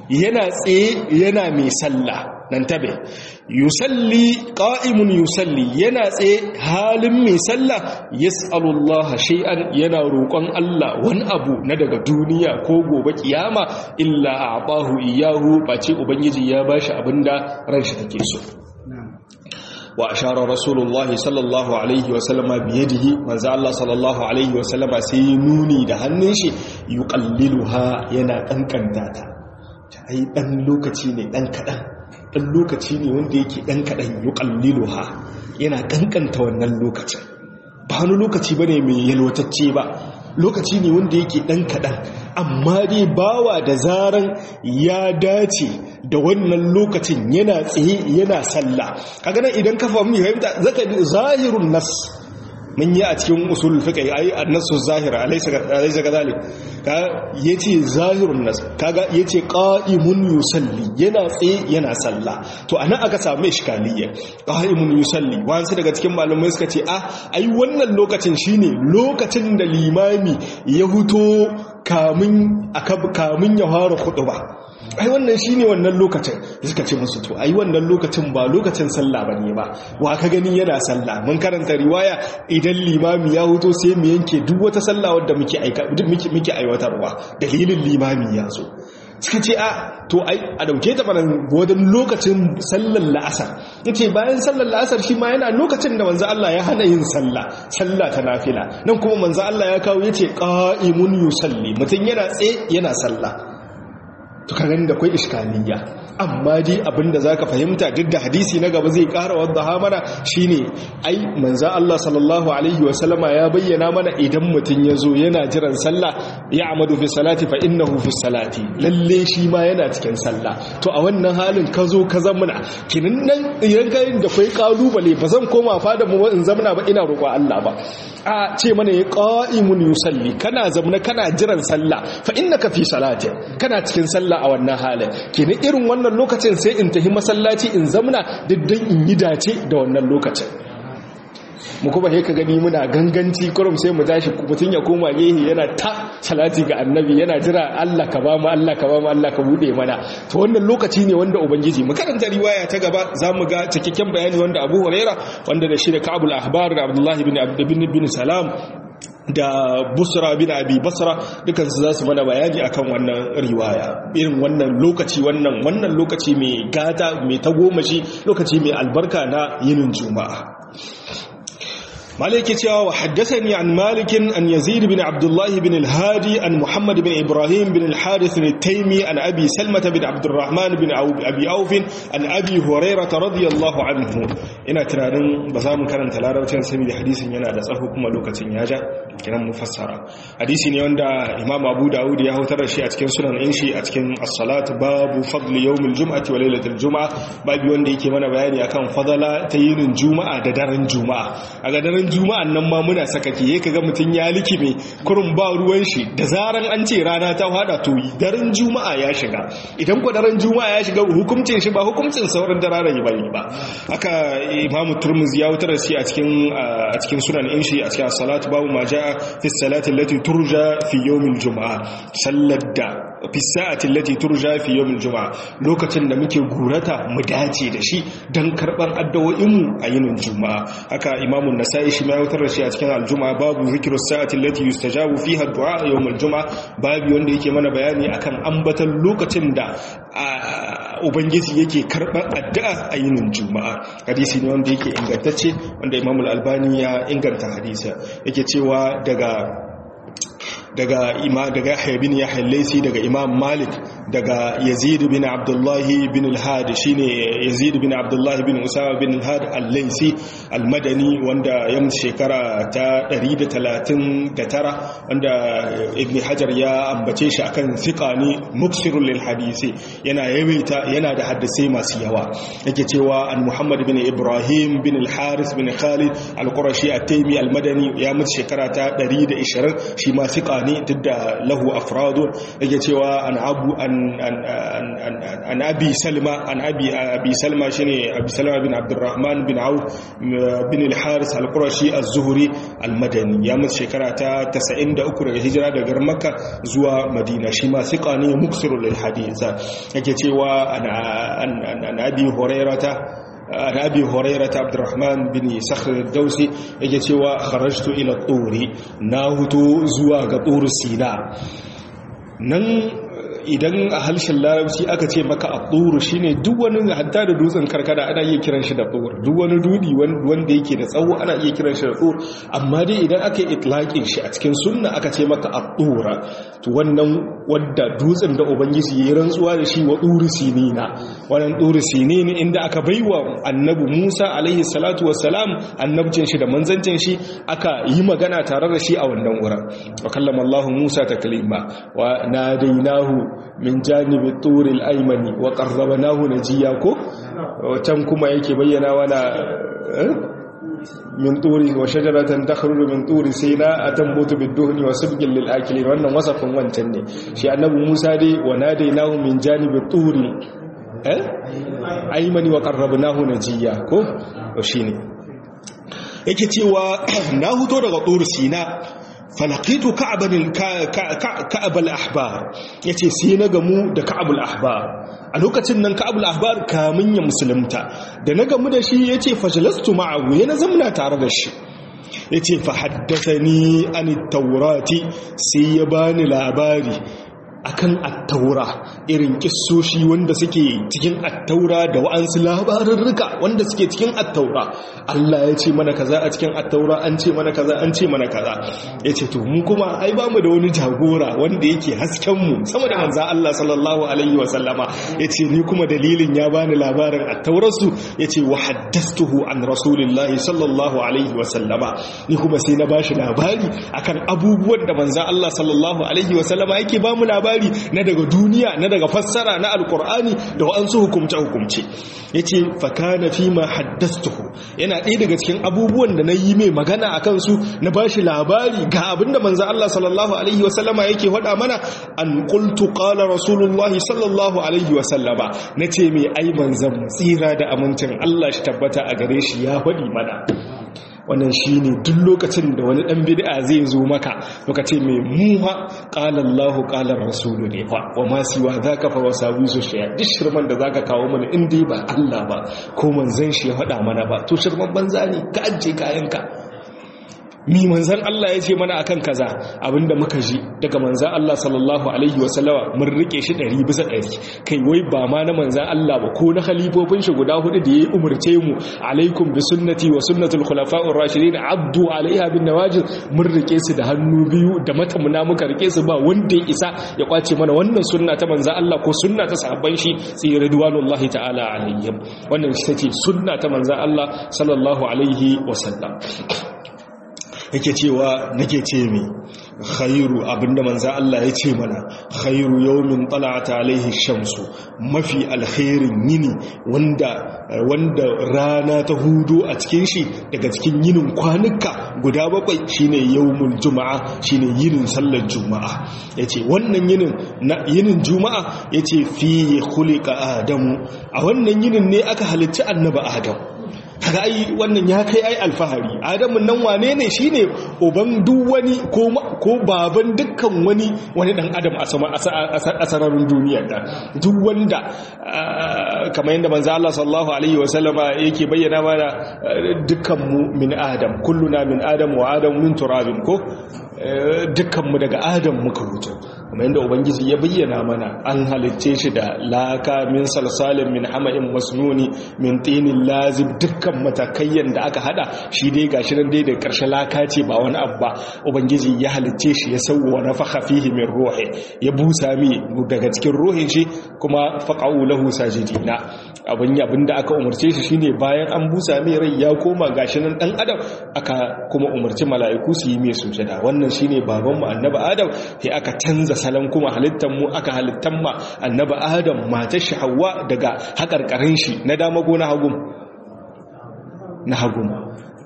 S1: yana tsaye yana mai sallah nan tabe yusalli qa'imun yusalli yana tsaye halin mai sallah yas'alullaha shay'an yana roƙon Allah wani abu na daga duniya ko gobe kiyama illa a'tahu iyahu bace ubangiji ya bashi abinda ran shi take so wa ashara rasulullahi sallallahu alaihi wa sallama biyadihi manzo Allah sallallahu alaihi wa sallama sai nuni da hannun shi yuqalliluha yana kankanta ta ai dan lokaci ne dan kadan dan lokaci ne wanda yake dan kadan yuqalliluha yana kankanta wannan lokacin ba wani lokaci bane mai yalwatacce ba lokaci ne wanda yake dan kadan amma dai bawa da zaran ya dace da wannan lokacin yana tsaye yana sallah kaga nan idan ka fahimta fahimta zaka bi zahirun nas mun yi a cikin usul fiqh ai an-nasu zahir alaysa alaysa kadhalik ka yace zahirun nas kaga yace qa'imun yusalli yana tsaye yana sallah to anan aka samu iskaliya qa'imun yusalli wasu daga cikin malamai suka ce ah ai wannan lokacin shine lokacin da limami ya huto kamun kamun ya fara khutba ai wannan shine wannan lokacin suka ce musu to ai wannan lokacin ba lokacin sallah bane ba wa ka gani yana sallah mun karanta riwaya idan limami ya huto sai mu yanke duk wata sallah wadda muke aika muke muke aiwatarwa dalilin limami ya zo suka ce a to ai a dauke ta banan godan lokacin sallar la'asar yace bayan sallar la'asar shi ma yana lokacin da manzo Allah ya hana yin sallah sallah ta nafila nan kuma manzo Allah ya kawo yace qa'imun yusalli mutun yana tsaye yana sallah to kaga da akwai iskaliya amma dai abinda zaka fahimta duk da hadisi na gaba zai ƙara wadda mana shine ai manzo Allah sallallahu alaihi wasallama ya bayyana mana idan mutun yazo yana jiran sallah ya amadu fi salati fa innahu fi salati lalle shi ma yana cikin sallah to a wannan halin ka zo ka zamana kinin nan idan kai da kai kalubale ba zan koma fada mu in zamana ba ina roƙo Allah ba a ce mana ya qa'imun yusalli kana zamna kana jiran sallah fa innaka fi salati kana cikin sallah a wannan halin kinin irin wannan lokacin sai in tafi masallaci in zamna diddan in yi dace da wannan lokacin mu kuma he ka gani muna ganganci kurum sai mu tashi mutun ya koma gehe yana ta salati ga annabi yana jira Allah ka ba mu Allah ka ba mu Allah ka bude mana to wannan lokaci ne wanda ubangiji mu karanta riwaya ta gaba zamu ga cikakken bayani wanda Abu Huraira wanda da shi da Ka'bul Ahbar da Abdullah ibn Abd bin Salam da Busra bin Abi Basra dukansu za su mana bayani akan wannan riwaya irin wannan lokaci wannan wannan lokaci mai gata mai tagomashi lokaci mai albarka na yinin juma'a مالك يتوا وحدثني عن مالك أن يزيد بن عبد الله بن الهادي عن محمد بن إبراهيم بن الحارث التيمي عن أبي سلمة بن عبد الرحمن بن أبي أوف عن أبي هريرة رضي الله عنه إن ترانن بزام كان تلارة وتنسمي حديث ينا دسألكم لوكة ياجا كلام مفسرة حديث يوندا إمام أبو داود يهو ترى شيء أتكن سنن إنشي أتكن الصلاة باب فضل يوم الجمعة وليلة الجمعة باب يوندي كمان بياني أكان فضل تين الجمعة ددار الجمعة أقدر juma'an nan ma muna sakake yake kaga mutun ya likime kurun ba ruwan shi da zaran an ce rana ta hada to daren juma'a ya shiga idan ko daren juma'a ya shiga hukuncin shi ba hukuncin sauran dararen bane ba haka imamu turmuzi ya wutar shi a cikin a cikin sunan inshi a cikin salatu babu ma jaa fi salati allati turja fi yawmil juma'a sallar da fi sa'ati allati turja fi yawmil juma'a lokacin da muke gurata mu dace da shi dan karban addu'o'in mu a yinin juma'a haka imamu nasai shi ma ya wutar shi a cikin aljuma'a babu zikru sa'ati allati yustajabu fiha ad-du'a yawm al-jum'a babu wanda yake mana bayani akan ambatan lokacin da ubangiji yake karban addu'a a yinin juma'a hadisi ne wanda yake ingantacce wanda Imam al-Albani ya inganta hadisi yake cewa daga daga ima daga Yahya bin Yahya al-Laysi daga Imam Malik daga Yazid bin Abdullah bin al-Had shine Yazid bin Abdullah bin Usama bin al-Had al-Laysi al-Madani wanda ya mutu shekara ta ɗari da talatin da tara wanda Ibn Hajar ya ambace shi akan thiqani muksirul lil hadisi yana yawaita yana da hadisi masu yawa yake cewa an Muhammad bin Ibrahim bin al-Haris bin Khalid al-Qurashi at-Taymi al-Madani ya mutu shekara ta ɗari da ishirin shi ma thiqa thiqa ne duk da lahu afradun yake cewa an abu an an abi salma an abi abi salma shine abi salma bin abdurrahman bin auf bin al-haris al-qurashi az-zuhri al-madani ya mutu shekara ta tasa'in da uku daga hijira daga makka zuwa madina shi ma thiqa ne muksirul lil hadith yake cewa an abi hurairata عن أبي هريرة عبد الرحمن بن صخر الدوسي يجي cewa خرجت إلى الطور ناهتو زوا طور سيناء nan idan a harshen larabci aka ce maka at-tur shine duk wani hatta da dutsen karkada ana iya kiran shi da tur duk wani dudi wanda yake da tsawo ana iya kiran shi da tur amma dai idan aka yi itlaqin shi a cikin sunna aka ce maka at-tur to wannan wanda dutsen da ubangiji yayin rantsuwa da shi wa tur sinina wannan tur sinina inda aka baiwa annabi Musa alaihi salatu wassalam annabcin shi da manzancin shi aka yi magana tare da shi a wannan wurin wa kallama Allah Musa taklima wa nadainahu min janibi turil aymani wa qarrabnahu najiya ko can kuma yake bayyana wana min turi wa shajaratan takhruju min turi sina atambutu bid-duhni wa sibgin lil akilin wannan wasafin wancan ne shi annabi Musa dai wa nadainahu min janibi turi eh aymani wa qarrabnahu najiya ko shine yake cewa na huto daga turi sina falaqitu ka'ban ka'ab al-ahbar yace sai na gamu da ka'ab al-ahbar a lokacin nan ka'ab al-ahbar kamin ya musulunta da na gamu da shi yace fajalastu ma'ahu yana zamna tare da shi yace fa haddathani an at-taurati sai ya bani labari akan at-taura irin kissoshi wanda suke cikin at-taura da wa'ansu labarurruka wanda suke cikin at-taura Allah ya ce mana kaza a cikin at-taura an ce mana kaza an ce mana kaza yace to mu kuma ai ba mu da wani jagora wanda yake hasken mu sama da manzo Allah sallallahu alaihi wa sallama yace ni kuma dalilin ya bani labarin at-taurar su yace wa haddathtuhu an rasulillahi sallallahu alaihi wa sallama ni kuma sai na bashi labari akan abubuwan da manzo Allah sallallahu alaihi wa sallama yake ba mu labari na daga duniya na daga fassara na alkur'ani da wa'ansu hukumce-hukumce ya ce fakana fi ma haddastuhu yana ɗaya daga cikin abubuwan da na yi mai magana a kansu na ba shi labari ga abinda manzo Allah sallallahu alaihi wasallama yake faɗa mana an qultu qala rasulullahi sallallahu alaihi wasallama na ce mai ai manzon tsira da amincin Allah shi tabbata a gare shi ya faɗi mana wannan shine duk lokacin da wani dan bid'a zai zo maka baka ce mai muha qala Allahu qala rasulu ne fa wa ma siwa zaka fa wasawisu shay'a duk shirman da zaka kawo mana in dai ba Allah ba ko manzon shi ya faɗa mana ba to shirman banza ne ka ajje kayanka mi manzan Allah ya ce mana akan kaza abinda muka ji daga manzan Allah sallallahu alaihi wasallama mun rike shi ɗari bisa ɗari kai wai ba ma na manzan Allah ba ko na khalifofin shi guda hudu da ya umurce mu alaikum bi sunnati wa sunnatul khulafa'ur rashidin abdu alaiha bin nawajid mun rike su da hannu biyu da matamuna muka rike su ba wanda ya isa ya kwace mana wannan sunna ta manzan Allah ko sunna ta sahabban shi sai ridwanullahi ta'ala alaihim wannan shi take sunna ta manzan Allah sallallahu alaihi wasallam yake cewa nake ce mi khairu abinda manzo Allah ya ce mana khairu yawmin tala'at alaihi shamsu mafi alkhairin yini wanda wanda rana ta hudo a cikin shi daga cikin yinin kwanuka guda bakwai shine yawmul juma'a shine yinin sallar juma'a yace wannan yinin na yinin juma'a yace fi khuliqa adamu a wannan yinin ne aka halicci annabi adam kaga ai wannan ya kai ai alfahari adamun nan wane ne shine uban duk wani ko ko baban dukkan wani wani dan adam a sama a sararin duniyar da duk wanda kamar yadda manzo Allah sallallahu alaihi wasallama yake bayyana mana dukkan mu min adam kulluna min adam wa adam min turabin ko dukkan mu daga adam muka fito kuma yadda ubangiji ya bayyana mana an halicce shi da laka min salsalin min hama'in masnuni min tinin lazib dukkan matakayyan da aka hada shi dai gashi nan dai da karshe laka ce ba wani abu ba ubangiji ya halicce shi ya sauwa nafakha fihi min ruhi ya busa mi daga cikin ruhin shi kuma faqau lahu sajidina abin abin da aka umarce shi shine bayan an busa mai rai ya koma gashi nan dan adam aka kuma umarci mala'iku su yi mai sujada wannan shine baban mu annabi adam sai aka canza salon kuma halittar mu aka halittar ma annabi adam matar shi Hawwa daga hakarkarin shi na dama ko na hagu na hagu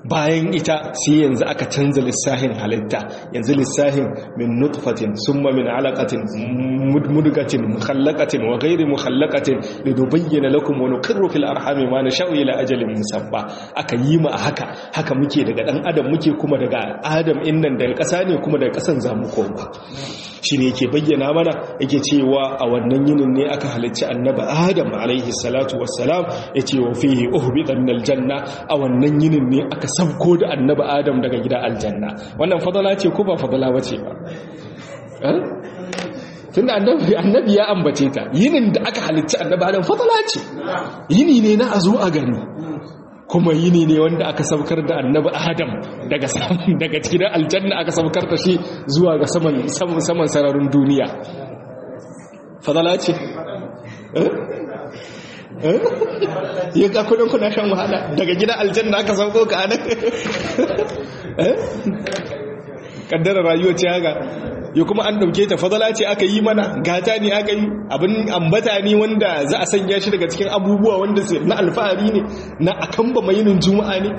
S1: bayan ita sai yanzu aka canza lissahin halitta, yanzu lissahin min nutfatin summa min alaqatin mudmudatin mukhallaqatin wa ghairi mukhallaqatin linubayyana lakum wa nuqirru fil arhami ma nasha'u ila ajalin musamma. Aka yi mu a haka haka muke daga dan adam muke kuma daga adam innan daga ƙasa ne kuma daga ƙasan zamu koma. Shine yake bayyana mana yake cewa a wannan yinin ne aka halicci annabi Adam alaihi salatu wassalam, yace wa fihi uhbita minal janna, a wannan yinin ne aka sabko da annabi Adam daga gidan aljanna. Wannan fadala ce ko ba fadala bace ba? Eh? Tunda annabi annabi ya ambace ta, yinin da aka halicci annabi Adam fadala ce. Yini ne na azo a gani. Kuma yini ne wanda aka saukar da annabi Adam daga daga cikin aljanna, aka saukar da shi zuwa ga saman saman sararin duniya. Fadala ce? Eh? Eh? Ya ga kudin kuna shan wahala daga gidan aljanna aka sauko ka anan. Eh? Kaddara rayuwa ce haka. Ya kuma an dauke ta fadala ce aka yi mana, gata ne aka yi, abin ambata ne wanda za a sanya shi daga cikin abubuwa wanda na alfahari ne, na akan ba mai yinin juma'a ne.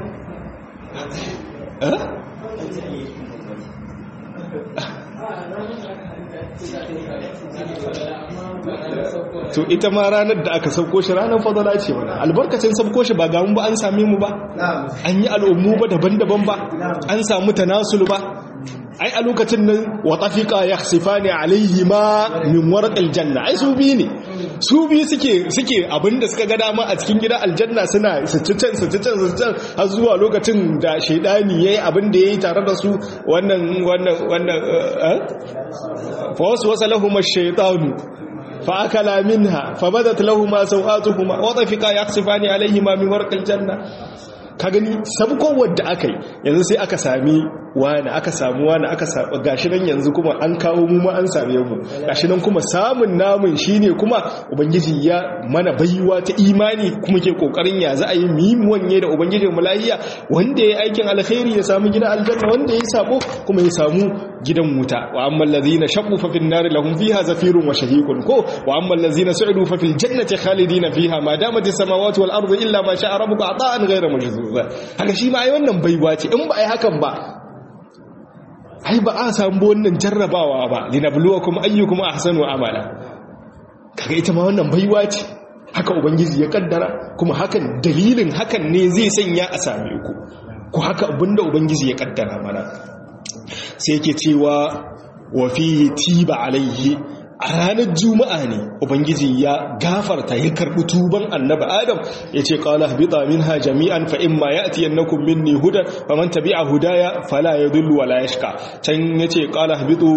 S1: To ita ma ranar da aka sauko shi ranar fadala ce mana, albarkacin sauko shi ba gamun ba an same mu ba, an yi al'ummu ba daban-daban ba, an samu tanasul ba. Ai a lokacin nan wa tafiqa yakhsifani alayhi ma min warq aljanna, ai su bi ne su bi suke suke abinda suka ga dama a cikin gidan aljanna, suna succen succen succen har zuwa lokacin da shaydani yayi abinda yayi tare da su. Wannan wannan wannan fa waswasa lahum ash-shaytanu fa akala minha fa badat lahum sawatuhuma wa tafiqa yakhsifani alayhi ma min warq aljanna. Ka gani sabko wadda aka yi yanzu sai aka sami wani aka samu wani aka samu gashi nan yanzu kuma an kawo mu ma an same mu gashi nan kuma samun namun shine kuma ubangiji ya mana baiwa ta imani kuma ke kokarin ya za a yi mu wanye da ubangijin mu lahiya, wanda yayi aikin alkhairi ya samu gidan aljanna, wanda yayi sabo kuma ya samu gidan wuta. Wa ammal ladhina shaqu fa fin nar lahum fiha zafirun wa shahiqun ko wa ammal ladhina su'idu fa fil jannati khalidina fiha ma damat as-samawati wal ardu illa ma sha'a rabbuka ata'an ghayra majzuz. Haka shi ma ai wannan baiwa ce, in ba ai hakan ba ai ba a samu wannan jarrabawa ba, linabluwakum ayyukum ahsanu amala. Kaga ita ma wannan baiwa ce, haka ubangiji ya kaddara, kuma hakan dalilin hakan ne zai sanya a same ku ko haka abinda ubangiji ya kaddara mana. Sai yake cewa wa fihi tiba alaihi, a ranar juma'a ne ubangiji ya gafarta ya karbi tuban annabi Adam, yace qala habita minha jami'an fa imma ya'tiyannakum minni hudan faman tabi'a hudaya fala yadhillu wala yashqa. Can yace qala habitu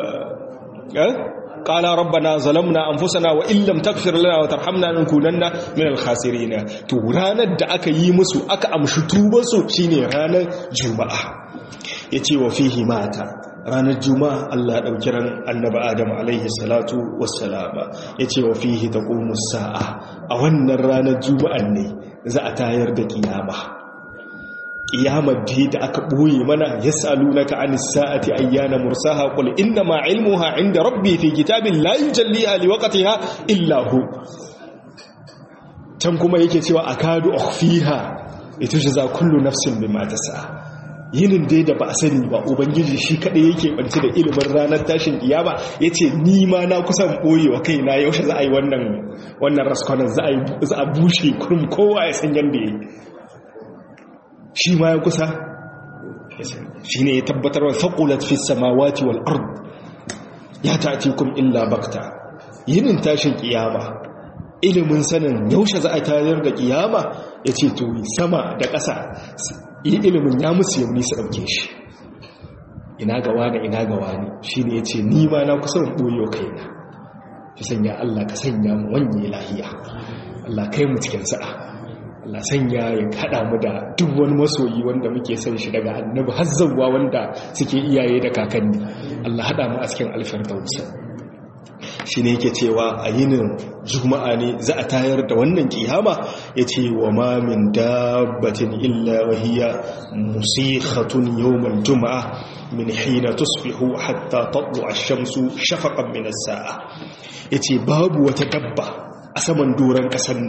S1: eh qala rabbana zalamna anfusana wa illam taghfir lana wa tarhamna lanakunanna minal khasirin. To ranar da aka yi musu aka amshi tuban su shine ranar juma'a. Yace wa fihi mata, ranar juma'a Allah ɗauki ran annabi Adam alaihi salatu wassalama. Yace wa fihi taqumu sa'a, a wannan ranar juma'an ne za a tayar da kiyama. Kiyamar da aka boye mana, yasalunaka anis sa'ati ayyana mursaha qul inna ma ilmuha 'inda rabbi fi kitabin la yujalliha liwaqtiha illa hu. Can kuma yake cewa akadu ukhfiha litujza kullu nafsin bima tas'a. Yinin dai da ba a sani ba, ubangiji shi kadai yake banci da ilimin ranar tashin kiyama. Yace ni ma na kusan boyewa kaina yaushe za a yi wannan wannan raskonan, za a yi za a bushe kurum kowa ya san yanda yake. Shi ma ya kusa, shine ya tabbatar wa faqulat fis samawati wal ard ya ta'tikum illa bakta. Yinin tashin kiyama, ilimin sanin yaushe za a tayar da kiyama, yace to sama da ƙasa yi ilimin ya musu yau nisa ɗauke shi. Ina ga wani ina ga wani, shi ne ya ce ni ma na kusan ɓoyo kaina. Shi sanya Allah ka sanya mu wanye lahiya, Allah kai mu cikin sa'a, Allah sanya ya haɗa mu da duk wani masoyi wanda muke son shi daga annabi har zawwa wanda suke iyaye da kakanni. Allah haɗa mu a cikin alfirdausa. Shi ne yake cewa a yinin juma'a ne za a tayar da wannan kiyama. Ya ce wa ma min dabbatin illa wahiya musikhatun yawmal juma'a min hina tusbihu hatta tatlu ash-shamsu shafaqan min as-sa'a. Ya ce babu wata dabba a saman doron ƙasar nan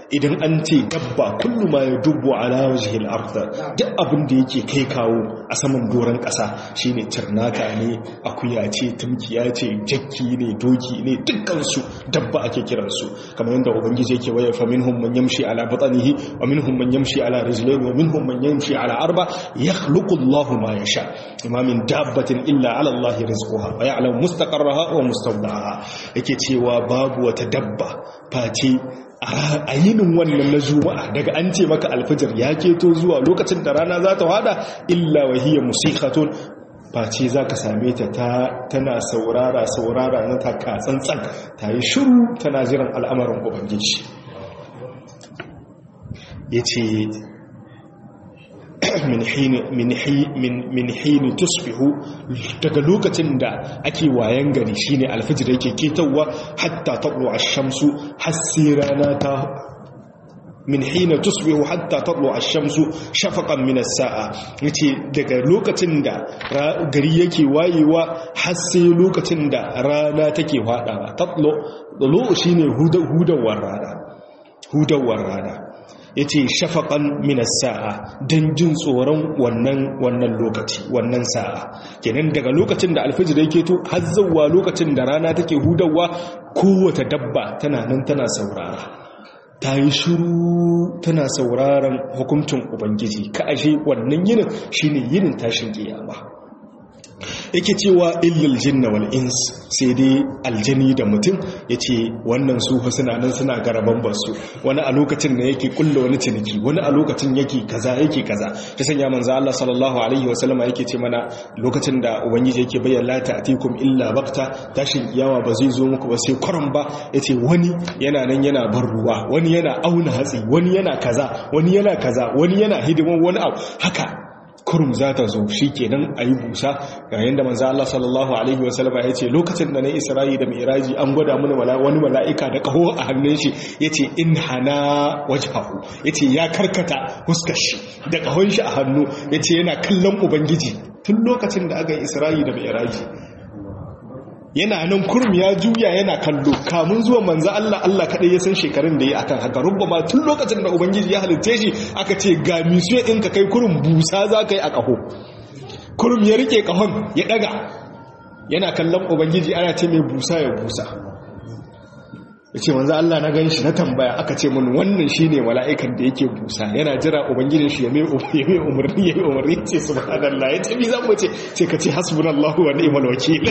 S1: idan an ce dabba kullu ma yadubbu ala wajhil ard duk abin da yake kai kawo a saman doran kasa shine cirnaka ne, akuya ce, tumkiya ce, jakki ne, doki ne, dukkan su dabba ake kiran su. Kamar yadda ubangiji yake waya fa minhum man yamshi ala batnihi wa minhum man yamshi ala rijlayn wa minhum man yamshi ala arba yakhluqu Allahu ma yasha. Ma min dabbatin illa ala Allah rizquha wa ya'lamu mustaqarraha wa mustawda'aha. Yake cewa babu wata dabba face a yinin wannan na juma'a daga an ce maka alfajir ya keto zuwa lokacin da rana za ta wada illa wahiyya musikhatun face za ka same ta tana saurara saurara na taka tsantsan ta yi shiru tana jiran al'amarin ubangiji. ya ce min hini tusbihu daga lokacin da ake wayan gari shine alfajir yake ketawa hatta taqlu ash-shamsu hasirana ta min hina tusbihu hatta taqlu ash-shamsu shafaqan min as-sa'a yace daga lokacin da gari yake wayewa har sai lokacin da rana take fadawa. taqlu dulu shine hudawar rana hudawar rana yace shafaqan min as-sa'a dan jin tsoron wannan wannan lokaci wannan sa'a. Kenan daga lokacin da alfajir yake to har zuwa lokacin da rana take hudawa kowace dabba tana nan tana saurara, ta yi shiru tana sauraron hukuncin ubangiji. ka ashe wannan yinin shine yinin tashin kiyama. yake cewa illal jinna wal ins sai dai aljani da mutum yace wannan su fa suna nan suna garaban basu, wani a lokacin da yake kulla wani ciniki, wani a lokacin yake kaza yake kaza. ta sanya manzo Allah sallallahu alaihi wasallama yake ce mana lokacin da ubangiji yake bayyana la ta'tikum illa baqta, tashin kiyama ba zai zo muku ba sai kwaram ba. yace wani yana nan yana bar ruwa, wani yana auna hatsi, wani yana kaza, wani yana kaza, wani yana hidiman wani abu haka kurum za ta zo shi kenan a yi busa. yayin da manzo Allah sallallahu alaihi wasallam ya ce lokacin da na Isra'i da Mi'raji an gwada mana wani mala'ika da kaho a hannun shi yace in hana wajhahu, yace ya karkata huskar shi da kahon shi a hannu, yace yana kallon ubangiji. tun lokacin da aka yi Isra'i da Mi'raji yana nan kurum ya juya yana kallo. kamun zuwa manzo Allah Allah kadai ya san shekarun da yi akan haka. rubbama tun lokacin da ubangiji ya halitta shi aka ce ga misiyo in ka kai kurum busa za ka yi a kaho. kurum ya rike kahon ya daga yana kallon ubangiji ana ce mai busa ya busa. ya ce manzo Allah na gan shi na tambaya aka ce mun wannan shine mala'ikan da yake busa yana jira ubangijin shi ya mai umarni ya yi umarni. ce subhanallah ya ce bi zan mu ce ce ka ce hasbunallahu wa ni'mal wakil.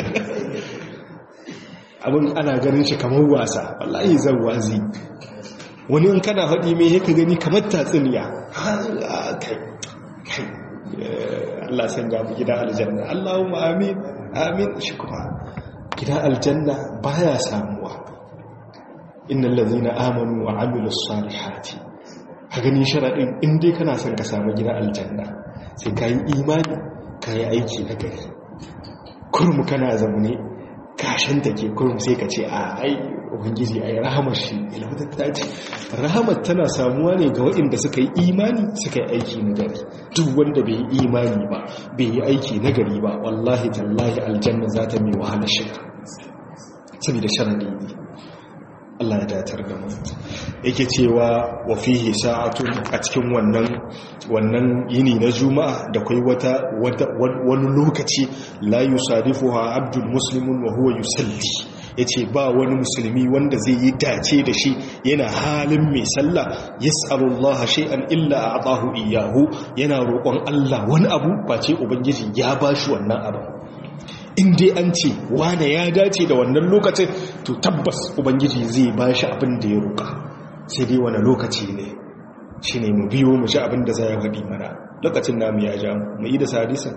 S1: abin ana ganin shi kamar wasa, wallahi zan wazi. wani in kana faɗi mai yaka gani kamar tatsuniya. kai kai Allah san ga mu gidan aljanna, Allahumma amin amin. shi kuma gidan aljanna baya samuwa innal ladhina amanu wa amilus salihati. ka gani sharadin in dai kana son ka samu gidan aljanna sai kai imani kai aiki na gari. kurmu kana zamune kashin take kurum sai ka ce a ai ubangiji ai rahamar shi ilmata ta ce rahamar tana samuwa ne ga waɗanda suka yi imani suka yi aiki na gari. duk wanda bai yi imani ba bai yi aiki na gari ba wallahi tallahi aljanna za ta mai wahala shiga saboda sharadi ne. Allah ya datar da mu. yake cewa wa fihi sa'atun, a cikin wannan wannan yini na juma'a da kai wata wani lokaci la yusadifuha abdul muslimun wa huwa yusalli. yace ba wani musulmi wanda zai yi dace da shi yana halin mai sallah yas'alullaha shay'an illa a'tahu iyyahu, yana roƙon Allah wani abu face ubangiji ya bashi wannan abu. in dai an ce wane ya dace da wannan lokacin to tabbas ubangiji zai ba shi abin da ya roƙa. sai dai wani lokaci ne shi ne mu biyo mu shi abin da za ya faɗi mana. lokacin namu ya ja mu yi da sadisan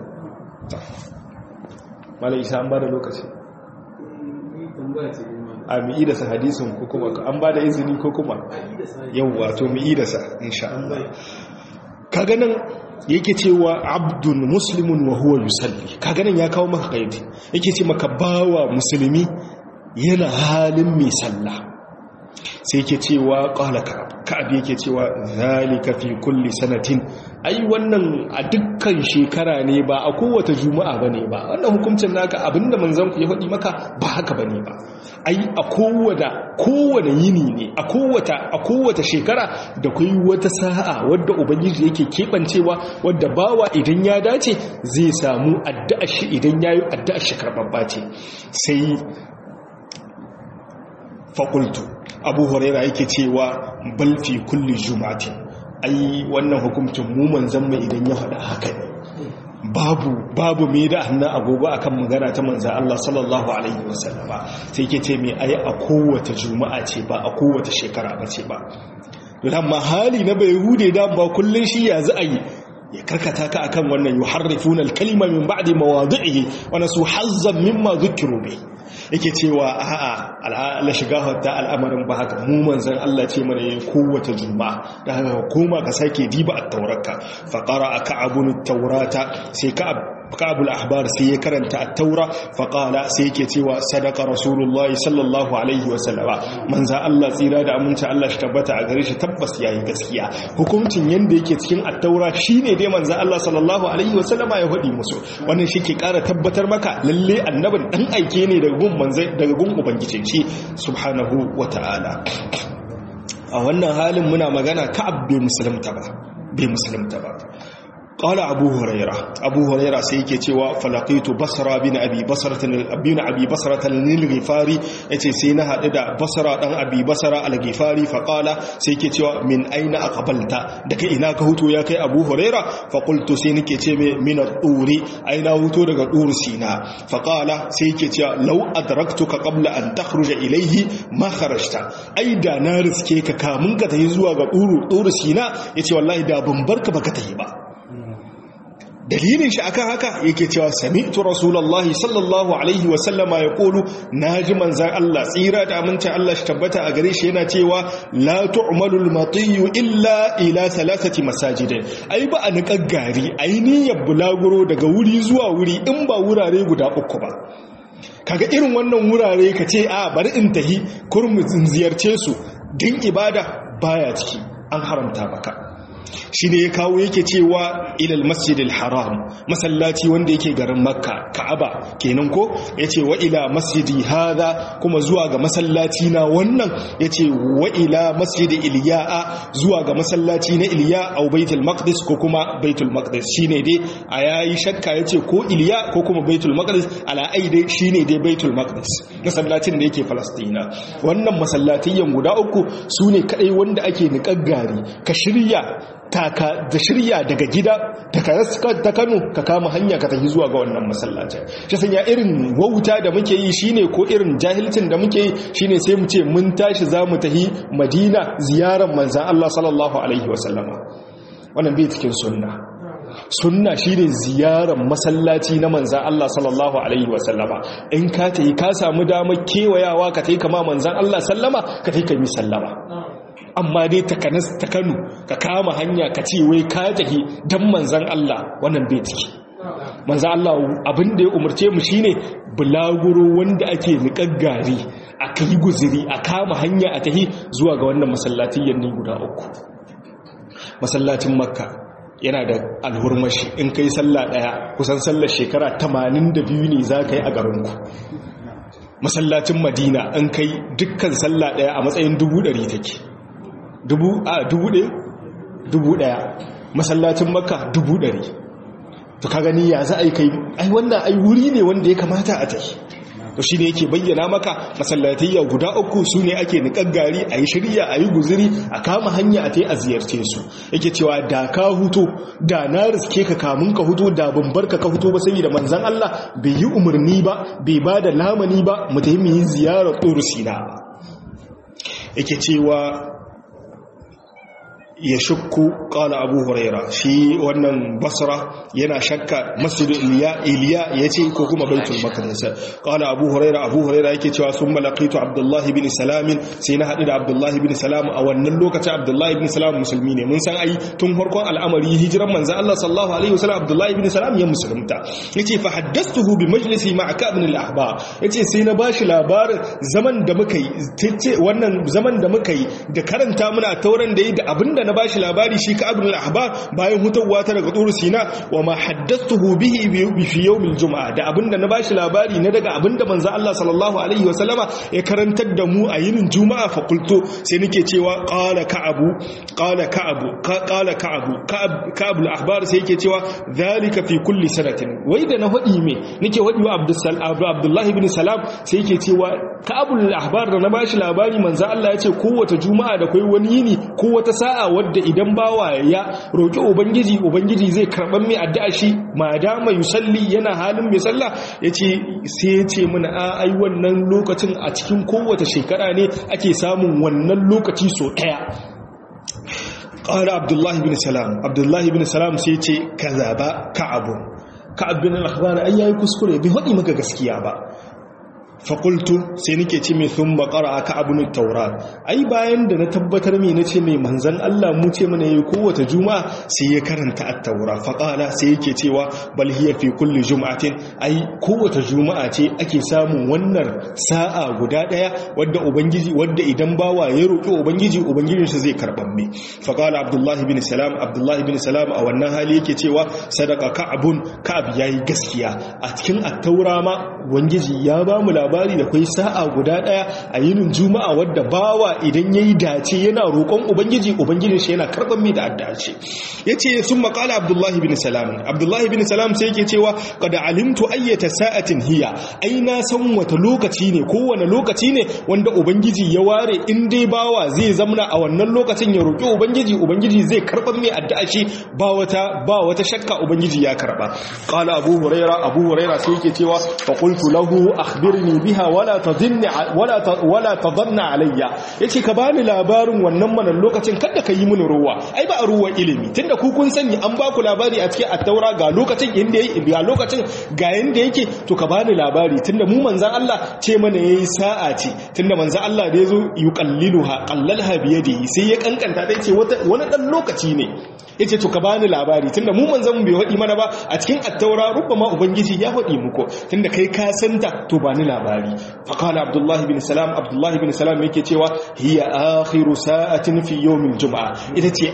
S1: mala isa an ba da lokaci a mu yi da sa hadisin ko kuma an ba da izini ko kuma yau wato mu yi da sa insha Allah. kaga nan yake cewa abdun muslimun wa huwa yusalli. kaga nan ya kawo maka kaidi yake ce maka bawa musulmi yana halin mai sallah. sai yake cewa qala ka'ab ka'ab yake cewa zalika fi kulli sanatin ai wannan a dukkan shekara ne ba a kowace juma'a bane ba wannan hukuncin naka abinda manzon ku ya faɗi maka ba haka bane ba ai a kowace kowane yini ne a kowace a kowace shekara da kai wata sa'a wadda ubangiji yake kebancewa wadda bawa idan ya dace zai samu addu'a shi idan yayi addu'a shi karbabba ce sai faƙultu abu huraira yake cewa balfi kulli juma'atin ai wannan hukuncin mu manzan mai idan ya faɗa haka ne babu babu mai da hannun agogo akan magana ta manza Allah sallallahu alaihi wasallama sai yake ce mai ai a kowace juma'a ce ba a kowace shekara ba ce ba lamma hali na bai hude da ba kullun shi ya za a yi ya karkata ka akan wannan yuharrifuna al-kalima min ba'di mawadhihi wa nasu hazzan mimma dhukiru bi yake cewa a'a Allah shiga hatta al'amarin ba haka mu manzon Allah ce mana yayin kowace juma'a da haka koma ka sake diba at-tauraka fa qara'a ka'abun at-taurata sai ka'ab ka'abul ahbar sai ya karanta at-taura fa qala sai yake cewa sadaqa rasulullahi sallallahu alaihi wa sallama manzon Allah tsira da aminci Allah shi tabbata a gare shi tabbas yayi gaskiya hukuncin yanda yake cikin at-taura shine dai manzon Allah sallallahu alaihi wa sallama ya hadi musu wannan shike ƙara tabbatar maka lalle annabin dan aike ne daga gun manzon daga gun ubangiji ce subhanahu wa ta'ala a wannan halin muna magana ka'ab bai musulunta ba bai musulunta ba qala abu huraira abu huraira sai yake cewa falaqitu basra bin abi basra bin abi basra al-ghifari yace sai na hadu da basra dan abi basra al-ghifari fa qala sai yake cewa min aina aqbalta daga ina ka huto ya kai abu huraira fa qultu sai nake ce min at-turi aina huto daga dur sina fa qala sai yake cewa law adraktuka qabla an takhruja ilayhi ma kharajta ai da na riske ka kamun ka tayi zuwa ga dur dur sina yace wallahi da ban barka baka tayi ba dalilin shi akan haka yake cewa sami'tu rasulullahi sallallahu alaihi wa sallama yaqulu naji manzan Allah tsira da aminta Allah shi tabbata a gare shi yana cewa la tu'malu al-matiyu illa ila thalathati masajid ai ba an kaggari ainihin bulaguro daga wuri zuwa wuri in ba wurare guda uku ba kaga irin wannan wurare kace a bari in tahi kurmu ziyarce su din ibada baya ciki an haramta maka shi ne ya kawo yake cewa ilal masjidil haram masallaci wanda yake garin makka ka'aba kenan ko yace wa ila masjidi hadha kuma zuwa ga masallaci na wannan yace wa ila masjidi iliya'a zuwa ga masallaci na iliya au baitul maqdis ko kuma baitul maqdis shine dai a yayi shakka yace ko iliya ko kuma baitul maqdis ala aide shine dai baitul maqdis masallacin da yake falastina wannan masallatiyan guda uku sune kadai wanda ake niƙaggari ka shirya taka da shirya daga gida ta Kano ka kama hanya ka tafi zuwa ga wannan masallacin shi sanya irin wauta da muke yi shine ko irin jahilcin da muke yi shine sai mu ce mun tashi zamu tafi Madina ziyarar manzon Allah sallallahu alaihi wasallama wannan bai cikin sunna sunna shine ziyarar masallaci na manzon Allah sallallahu alaihi wasallama in ka tayi ka samu damar kewayawa ka tayi kama manzon Allah sallama ka tayi kai sallama amma dai takanas ta Kano ka kama hanya ka ce wai ka tafi dan manzon Allah wannan bai ciki manzon Allah abin da ya umarce mu shine bulaguro wanda ake niƙaggari a kai guzuri a kama hanya a tafi zuwa ga wannan masallatiyan ne guda uku masallacin Makka yana da alhurmashi in kai sallah daya kusan sallar shekara tamanin da biyu ne za ka yi a garinku masallacin Madina in kai dukkan sallah daya a matsayin dubu ɗari take dubu a dubu ɗaya dubu ɗaya masallacin Makka dubu ɗari to ka gani ya za a yi kai ai wannan ai wuri ne wanda ya kamata a tafi to shi ne yake bayyana maka masallatayya guda uku su ne ake niƙaggari a yi shirya a yi guziri a kama hanya a tai a ziyarce su yake cewa da ka huto da na riske ka kamun ka huto da ban ka ka huto ba saboda manzon Allah bai yi umarni ba bai ba da lamani ba mu tafi mu yi ziyarar Tur Sina yake cewa ya shukku qala abu huraira shi wannan basra yana shakka masjid iliya iliya yace ko kuma baitul maqdis qala abu huraira abu huraira yake cewa summa laqitu abdullah ibn salam sai na hadu da abdullah ibn salam a wannan lokacin abdullah ibn salam musulmi ne mun san ai tun farkon al'amari hijiran manzo Allah sallallahu alaihi wasallam abdullah ibn salam ya musulunta yace fa haddathtuhu bi majlisi ma'a ka'b ibn al-ahbar yace sai na bashi labarin zaman da muka yi tace wannan zaman da muka yi da karanta muna tauran da yi da abinda na bashi labari shi ka abin al-ahbar bayan hutawa ta daga turu sina wa ma haddathtuhu bihi bi fi yawm al-jum'a da abinda na bashi labari na daga abinda manzo Allah sallallahu alaihi wa sallama ya karantar da mu a yinin juma'a fa qultu sai nake cewa qala ka'abu qala ka'abu qala ka'abu ka'ab al-ahbar sai yake cewa zalika fi kulli sanatin wai da na hadi me nake hadi wa abdullah ibn salam sai yake cewa ka'ab al-ahbar da na bashi labari manzo Allah ya ce kowace juma'a da kai wani yini ko wata sa'a wadda idan bawa ya roki ubangiji ubangiji zai karban mai addu'a shi madama yusalli yana halin mai sallah yace sai yace mana a ai wannan lokacin a cikin kowace shekara ne ake samun wannan lokaci so daya qala abdullah ibn salam abdullah ibn salam sai yace kazaba ka'ab ka'ab bin al-akhbar ai yayi kuskure bai hadi maka gaskiya ba fakultu sai nake ce mai sun makara aka abin taurat ai bayan da na tabbatar mai na ce mai manzan Allah mu ce mana yayi kowace juma'a sai ya karanta at-taura faqala sai yake cewa bal hiya fi kulli jum'atin ai kowace juma'a ce ake samun wannan sa'a guda daya wadda ubangiji wadda idan bawa ya roki ubangiji ubangijin shi zai karban mai faqala abdullah ibn salam abdullah ibn salam a wannan hali yake cewa sadaqa ka'abun ka'ab yayi gaskiya a cikin at-taura ma ubangiji ya ba mu labari da kai sa'a guda daya a yinin juma'a wadda bawa idan yayi dace yana roƙon ubangiji ubangijin shi yana karban mai da addace yace sun maqala abdullahi ibn salam abdullahi ibn salam sai yake cewa qad alimtu ayyata sa'atin hiya ai na san wata lokaci ne ko wani lokaci ne wanda ubangiji ya ware in dai bawa zai zamna a wannan lokacin ya roƙi ubangiji ubangiji zai karban mai addu'a shi ba wata ba wata shakka ubangiji ya karba qala abu huraira abu huraira sai yake cewa fa qultu lahu akhbirni biha wala tadhunni wala wala tadhanna alayya yace ka bani labarin wannan manan lokacin kada ka yi mini ruwa ai ba ruwa ilimi tunda ku kun sani an ba ku labari a cikin at-taura ga lokacin inda yake ga lokacin ga yanda yake to ka bani labari tunda mu manzon Allah ce mana yayi sa'a ce tunda manzon Allah da yazo yuqalliluha qallalha bi yadihi sai ya kankanta ta yace wani dan lokaci ne yace to ka bani labari tunda mu manzon bai hadi mana ba a cikin at-taura rubbama ubangiji ya hadi muku tunda kai ka santa to bani labari fa qala abdullah ibn salam abdullah ibn salam yake cewa hiya akhiru sa'atin fi yawm al-jum'a ita ce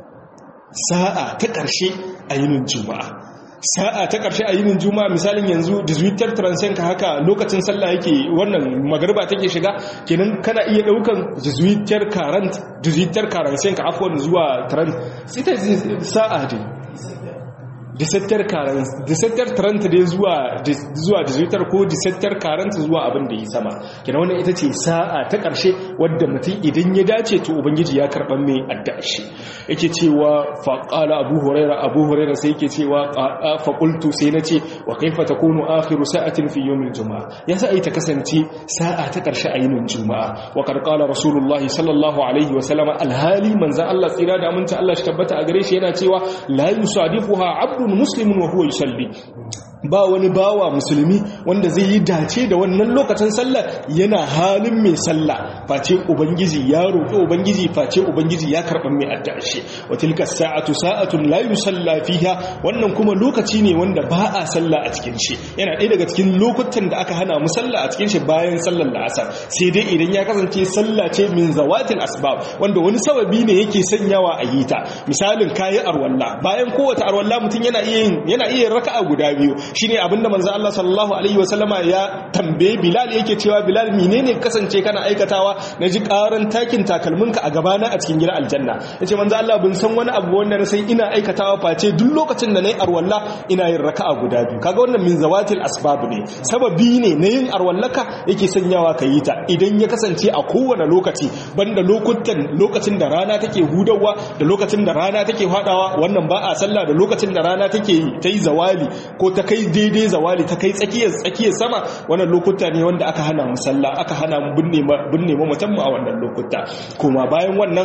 S1: sa'a ta karshe a yinin juma'a sa'a ta karshe a yinin juma'a misalin yanzu dizuitar transen ka haka lokacin sallah yake wannan magriba take shiga kenan kana iya daukan dizuitar current dizuitar current ka afwan zuwa trans sai ta sa'a dai disattar karant disattar taranta dai zuwa zuwa disattar ko disattar karanta zuwa abin da yi sama kina wannan ita ce sa'a ta karshe wadda mutum idan ya dace to ubangiji ya karban mai addu'a shi yake cewa fa qala abu huraira abu huraira sai yake cewa fa qultu sai nace wa kaifa takunu akhiru sa'atin fi yawmil juma'a yasa ai ta kasance sa'a ta karshe a yinin juma'a wa qad qala rasulullahi sallallahu alaihi wa sallama alhali manzo Allah tsira da aminta Allah shi tabbata a gare shi yana cewa la yusadifuha abdu muslimin wa huwa yusalli ba wani bawa musulmi wanda zai yi dace da wannan lokacin sallah yana halin mai sallah face ubangiji ya roƙi ubangiji face ubangiji ya karɓa mai addu'a shi wa tilka sa'atu sa'atun la yusalla fiha wannan kuma lokaci ne wanda ba a sallah a cikin shi yana ɗaya daga cikin lokutan da aka hana mu sallah a cikin shi bayan sallar la'asar sai dai idan ya kasance sallah ce min zawatil asbab wanda wani sababi ne yake sanyawa a yi ta misalin kayi arwalla bayan kowace arwalla mutum yana iya yin yana iya raka'a guda biyu shine abinda manzo Allah sallallahu alaihi wasallama ya tambaye Bilal yake cewa Bilal menene kasance kana aikatawa naji karan takin takalminka a gabana a cikin gidan aljanna yace manzo Allah bin san wani abu wanda na san ina aikatawa face duk lokacin da nayi arwalla ina yin raka'a guda biyu kaga wannan min zawatil asbab ne sababi ne na yin arwallaka yake sanyawa kayi ta idan ya kasance a kowane lokaci banda lokutan lokacin da rana take hudawa da lokacin da rana take fadawa wannan ba a sallah da lokacin da rana take tayi zawali ko ta kai daidai zawali ta kai tsakiyar tsakiyar sama wannan lokuta ne wanda aka hana mu sallah aka hana mu binne binne mu mutum a wannan lokuta kuma bayan wannan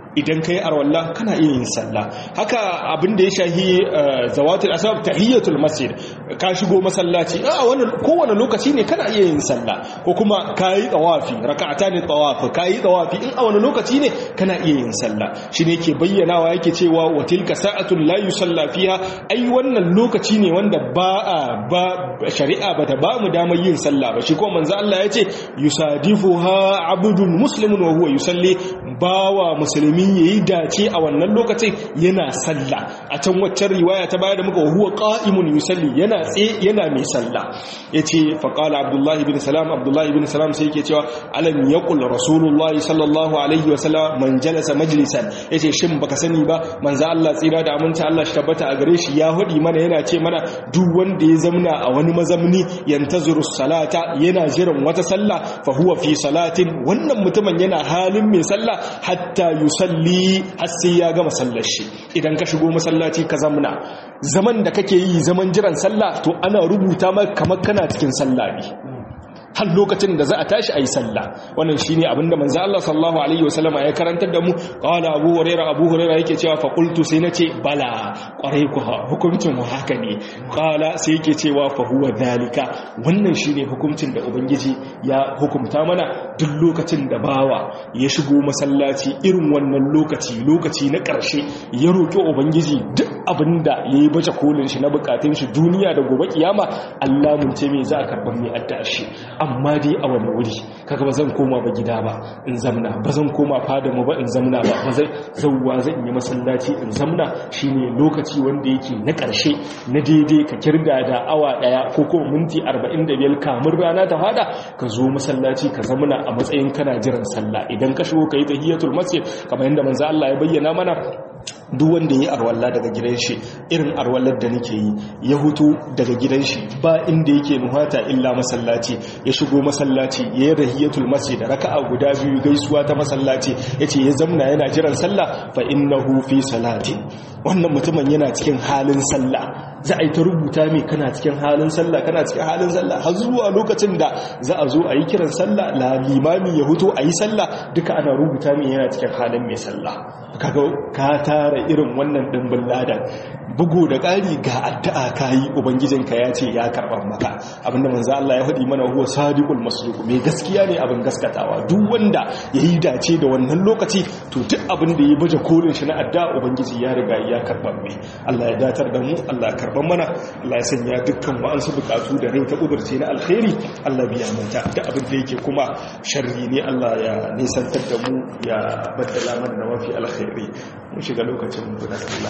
S1: idan kai arwalla kana iya yin sallah. Haka abin da ya shahi zawatul asbab tahiyatul masjid, ka shigo masallaci a wannan kowane lokaci ne kana iya yin sallah, ko kuma kai tawafi raka'atan tawaf kai tawafi in a wani lokaci ne kana iya yin sallah. Shine yake bayyanawa yake cewa wa tilka sa'atun la yusalla fiha, ai wannan lokaci ne wanda ba ba shari'a bata ba mu damar yin sallah ba. Shi ko manzo Allah yace yusadifuha abdul muslimun wa huwa yusalli, bawa musulmi yayi dace a wannan lokacin yana sallah. A can waccan riwaya ta baya da muka huwa qa'imun yusalli, yana tsaye yana mai sallah. Yace fa qala abdullahi ibn salam, abdullahi ibn salam sai yake cewa alam yaqul rasulullahi sallallahu alaihi wa sallam man jalasa majlisan, yace shin baka sani ba manzo Allah tsira da aminta Allah shi tabbata a gare shi ya hudi mana yana ce mana duk wanda ya zamna a wani mazamni yantaziru salata, yana jiran wata sallah, fa huwa fi salatin, wannan mutumin yana halin mai sallah hatta yusalli, har sai ya gama sallar shi. Idan ka shigo masallaci ka zamna, zaman da kake yi zaman jiran sallah to ana rubuta maka kamar kana cikin sallah ne har lokacin da za a tashi ayi sallah. Wannan shine abinda manzo Allah sallallahu alaihi wasallam ya karantar da mu. Qala Abu Hurairah, Abu Hurairah yake cewa fa qultu, sai nace bala, kwarai ku hukuncin mu haka ne. Qala sai yake cewa fa huwa dalika, wannan shine hukuncin da ubangiji ya hukumta mana. Duk lokacin da bawa ya shigo masallaci irin wannan lokaci lokaci na ƙarshe, ya roki ubangiji duk abinda yayi baje kolin shi na bukatun shi duniya da gobe kiyama, Allah mun ce me za a karɓar mai addu'a shi. Amma dai a wani wuri kaga ba zan koma ba gida ba in zamna, ba zan koma fada mu ba in zamna ba, ba zai zauwa zan yi masallaci in zamna. Shine lokaci wanda yake na ƙarshe na daidai ka kirga da awa daya ko ko minti arba'in da biyar kamun rana ta fada, ka zo masallaci ka zamna a matsayin kana jiran sallah. Idan ka shigo kai tahiyatul masjid kamar yadda manzo Allah ya bayyana mana, duk wanda ya yi arwalla daga gidan shi irin arwallar da nake yi, ya hutu daga gidan shi ba inda yake nuhata illa masallaci, ya shigo masallaci ya yi rahiyatul masjid raka'a guda biyu gaisuwa ta masallaci, yace ya zamna yana jiran sallah, fa innahu fi salati, wannan mutumin yana cikin halin sallah. Za a yi ta rubuta mai kana cikin halin sallah, kana cikin halin sallah, har zuwa lokacin da za a zo a yi kiran sallah, la limami ya huto a yi sallah, duka ana rubuta mai yana cikin halin mai sallah. Kaga ka tara irin wannan dimbin ladan, bugu da ƙari ga addu'a kayi, ubangijinka ya ce ya karɓar maka. Abinda manzo Allah ya faɗi mana huwa sadiqul masduq, mai gaskiya ne abin gaskatawa. Duk wanda yayi dace da wannan lokaci to duk abin da ya baje kolin shi na addu'a ubangiji ya riga ya karɓar mai. Allah ya datar da mu, Allah ya karɓar mana, Allah ya sanya dukkan wa'ansu bukatu da rai ta kudurce na alkhairi Allah biya manta. Da abin da yake kuma sharri ne Allah ya nisantar da mu, ya baddala mana da mafi alkhairi. Mun shiga lokacin mu da Allah.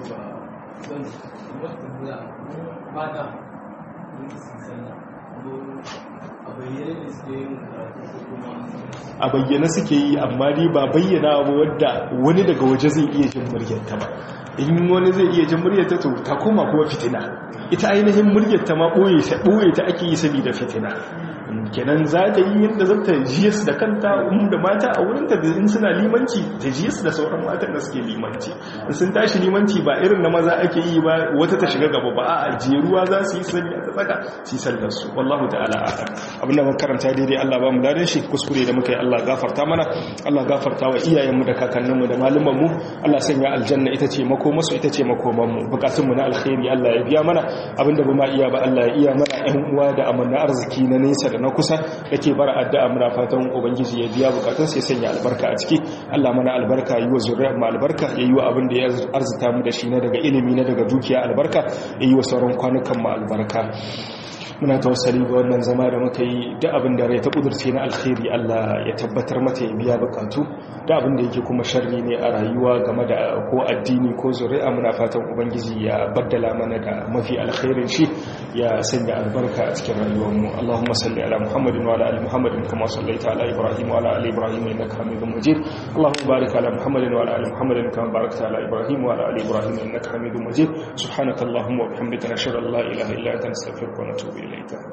S1: A bayyana suke yi, amma dai ba bayyana ba wadda wani daga waje zai iya jin muryarta ba. In wani zai iya jin muryarta to ta koma kuma fitina. Ita ainihin muryarta ma ɓoye ta ake yi saboda fitina. Kenan za ta yi yadda za ta jiyas da kanta da mata a wurinta da in suna limanci ta jiyas da sauran matan da suke limanci. In sun tashi limanci ba irin na maza ake yi ba wata ta shiga gaba ba, a jeruwa za su yi sanya ta tsaka su sallar su. Wallahu ta'ala a'lam. Abin da muka karanta daidai Allah ba mu ladan shi, kuskure da muka yi Allah gafarta mana, Allah gafarta wa iyayenmu da kakanninmu da malumanmu. Allah sanya aljanna ita ce makomarsu, ita ce makomanmu. Bukatunmu na alkhairi Allah ya biya mana, abinda ba ma iya ba Allah ya iya mana. Ƴan uwa da amanna arziki na nesa da na kusa yake bara addu'a, muna fatan ubangiji ya biya bukatun sai sanya albarka a ciki. Allah mana albarka, yi wa zuriyar mu albarka, yayi wa abin da ya arzuta mu da shi na daga ilimi na daga dukiya albarka, yayi wa sauran kwanukan mu albarka. muna tawassali ga wannan zama da muka yi da abin da rai ta kudurce na alkhairi Allah ya tabbatar mata ya biya bukatu da abin da yake kuma sharri ne a rayuwa game da ko addini ko zuri'a muna fatan ubangiji ya baddala mana da mafi alkhairin shi ya sanya albarka a cikin rayuwar mu Allahumma salli ala Muhammadin wa ala ali Muhammadin kama sallaita ala Ibrahim wa ala ali Ibrahim innaka Hamidum Majid Allahumma barik ala Muhammadin wa ala ali Muhammadin kama barakta ala Ibrahim wa ala ali Ibrahim innaka Hamidum Majid subhanakallahumma wa bihamdika nashhadu an la ilaha illa anta nastaghfiruka wa natubu ilayk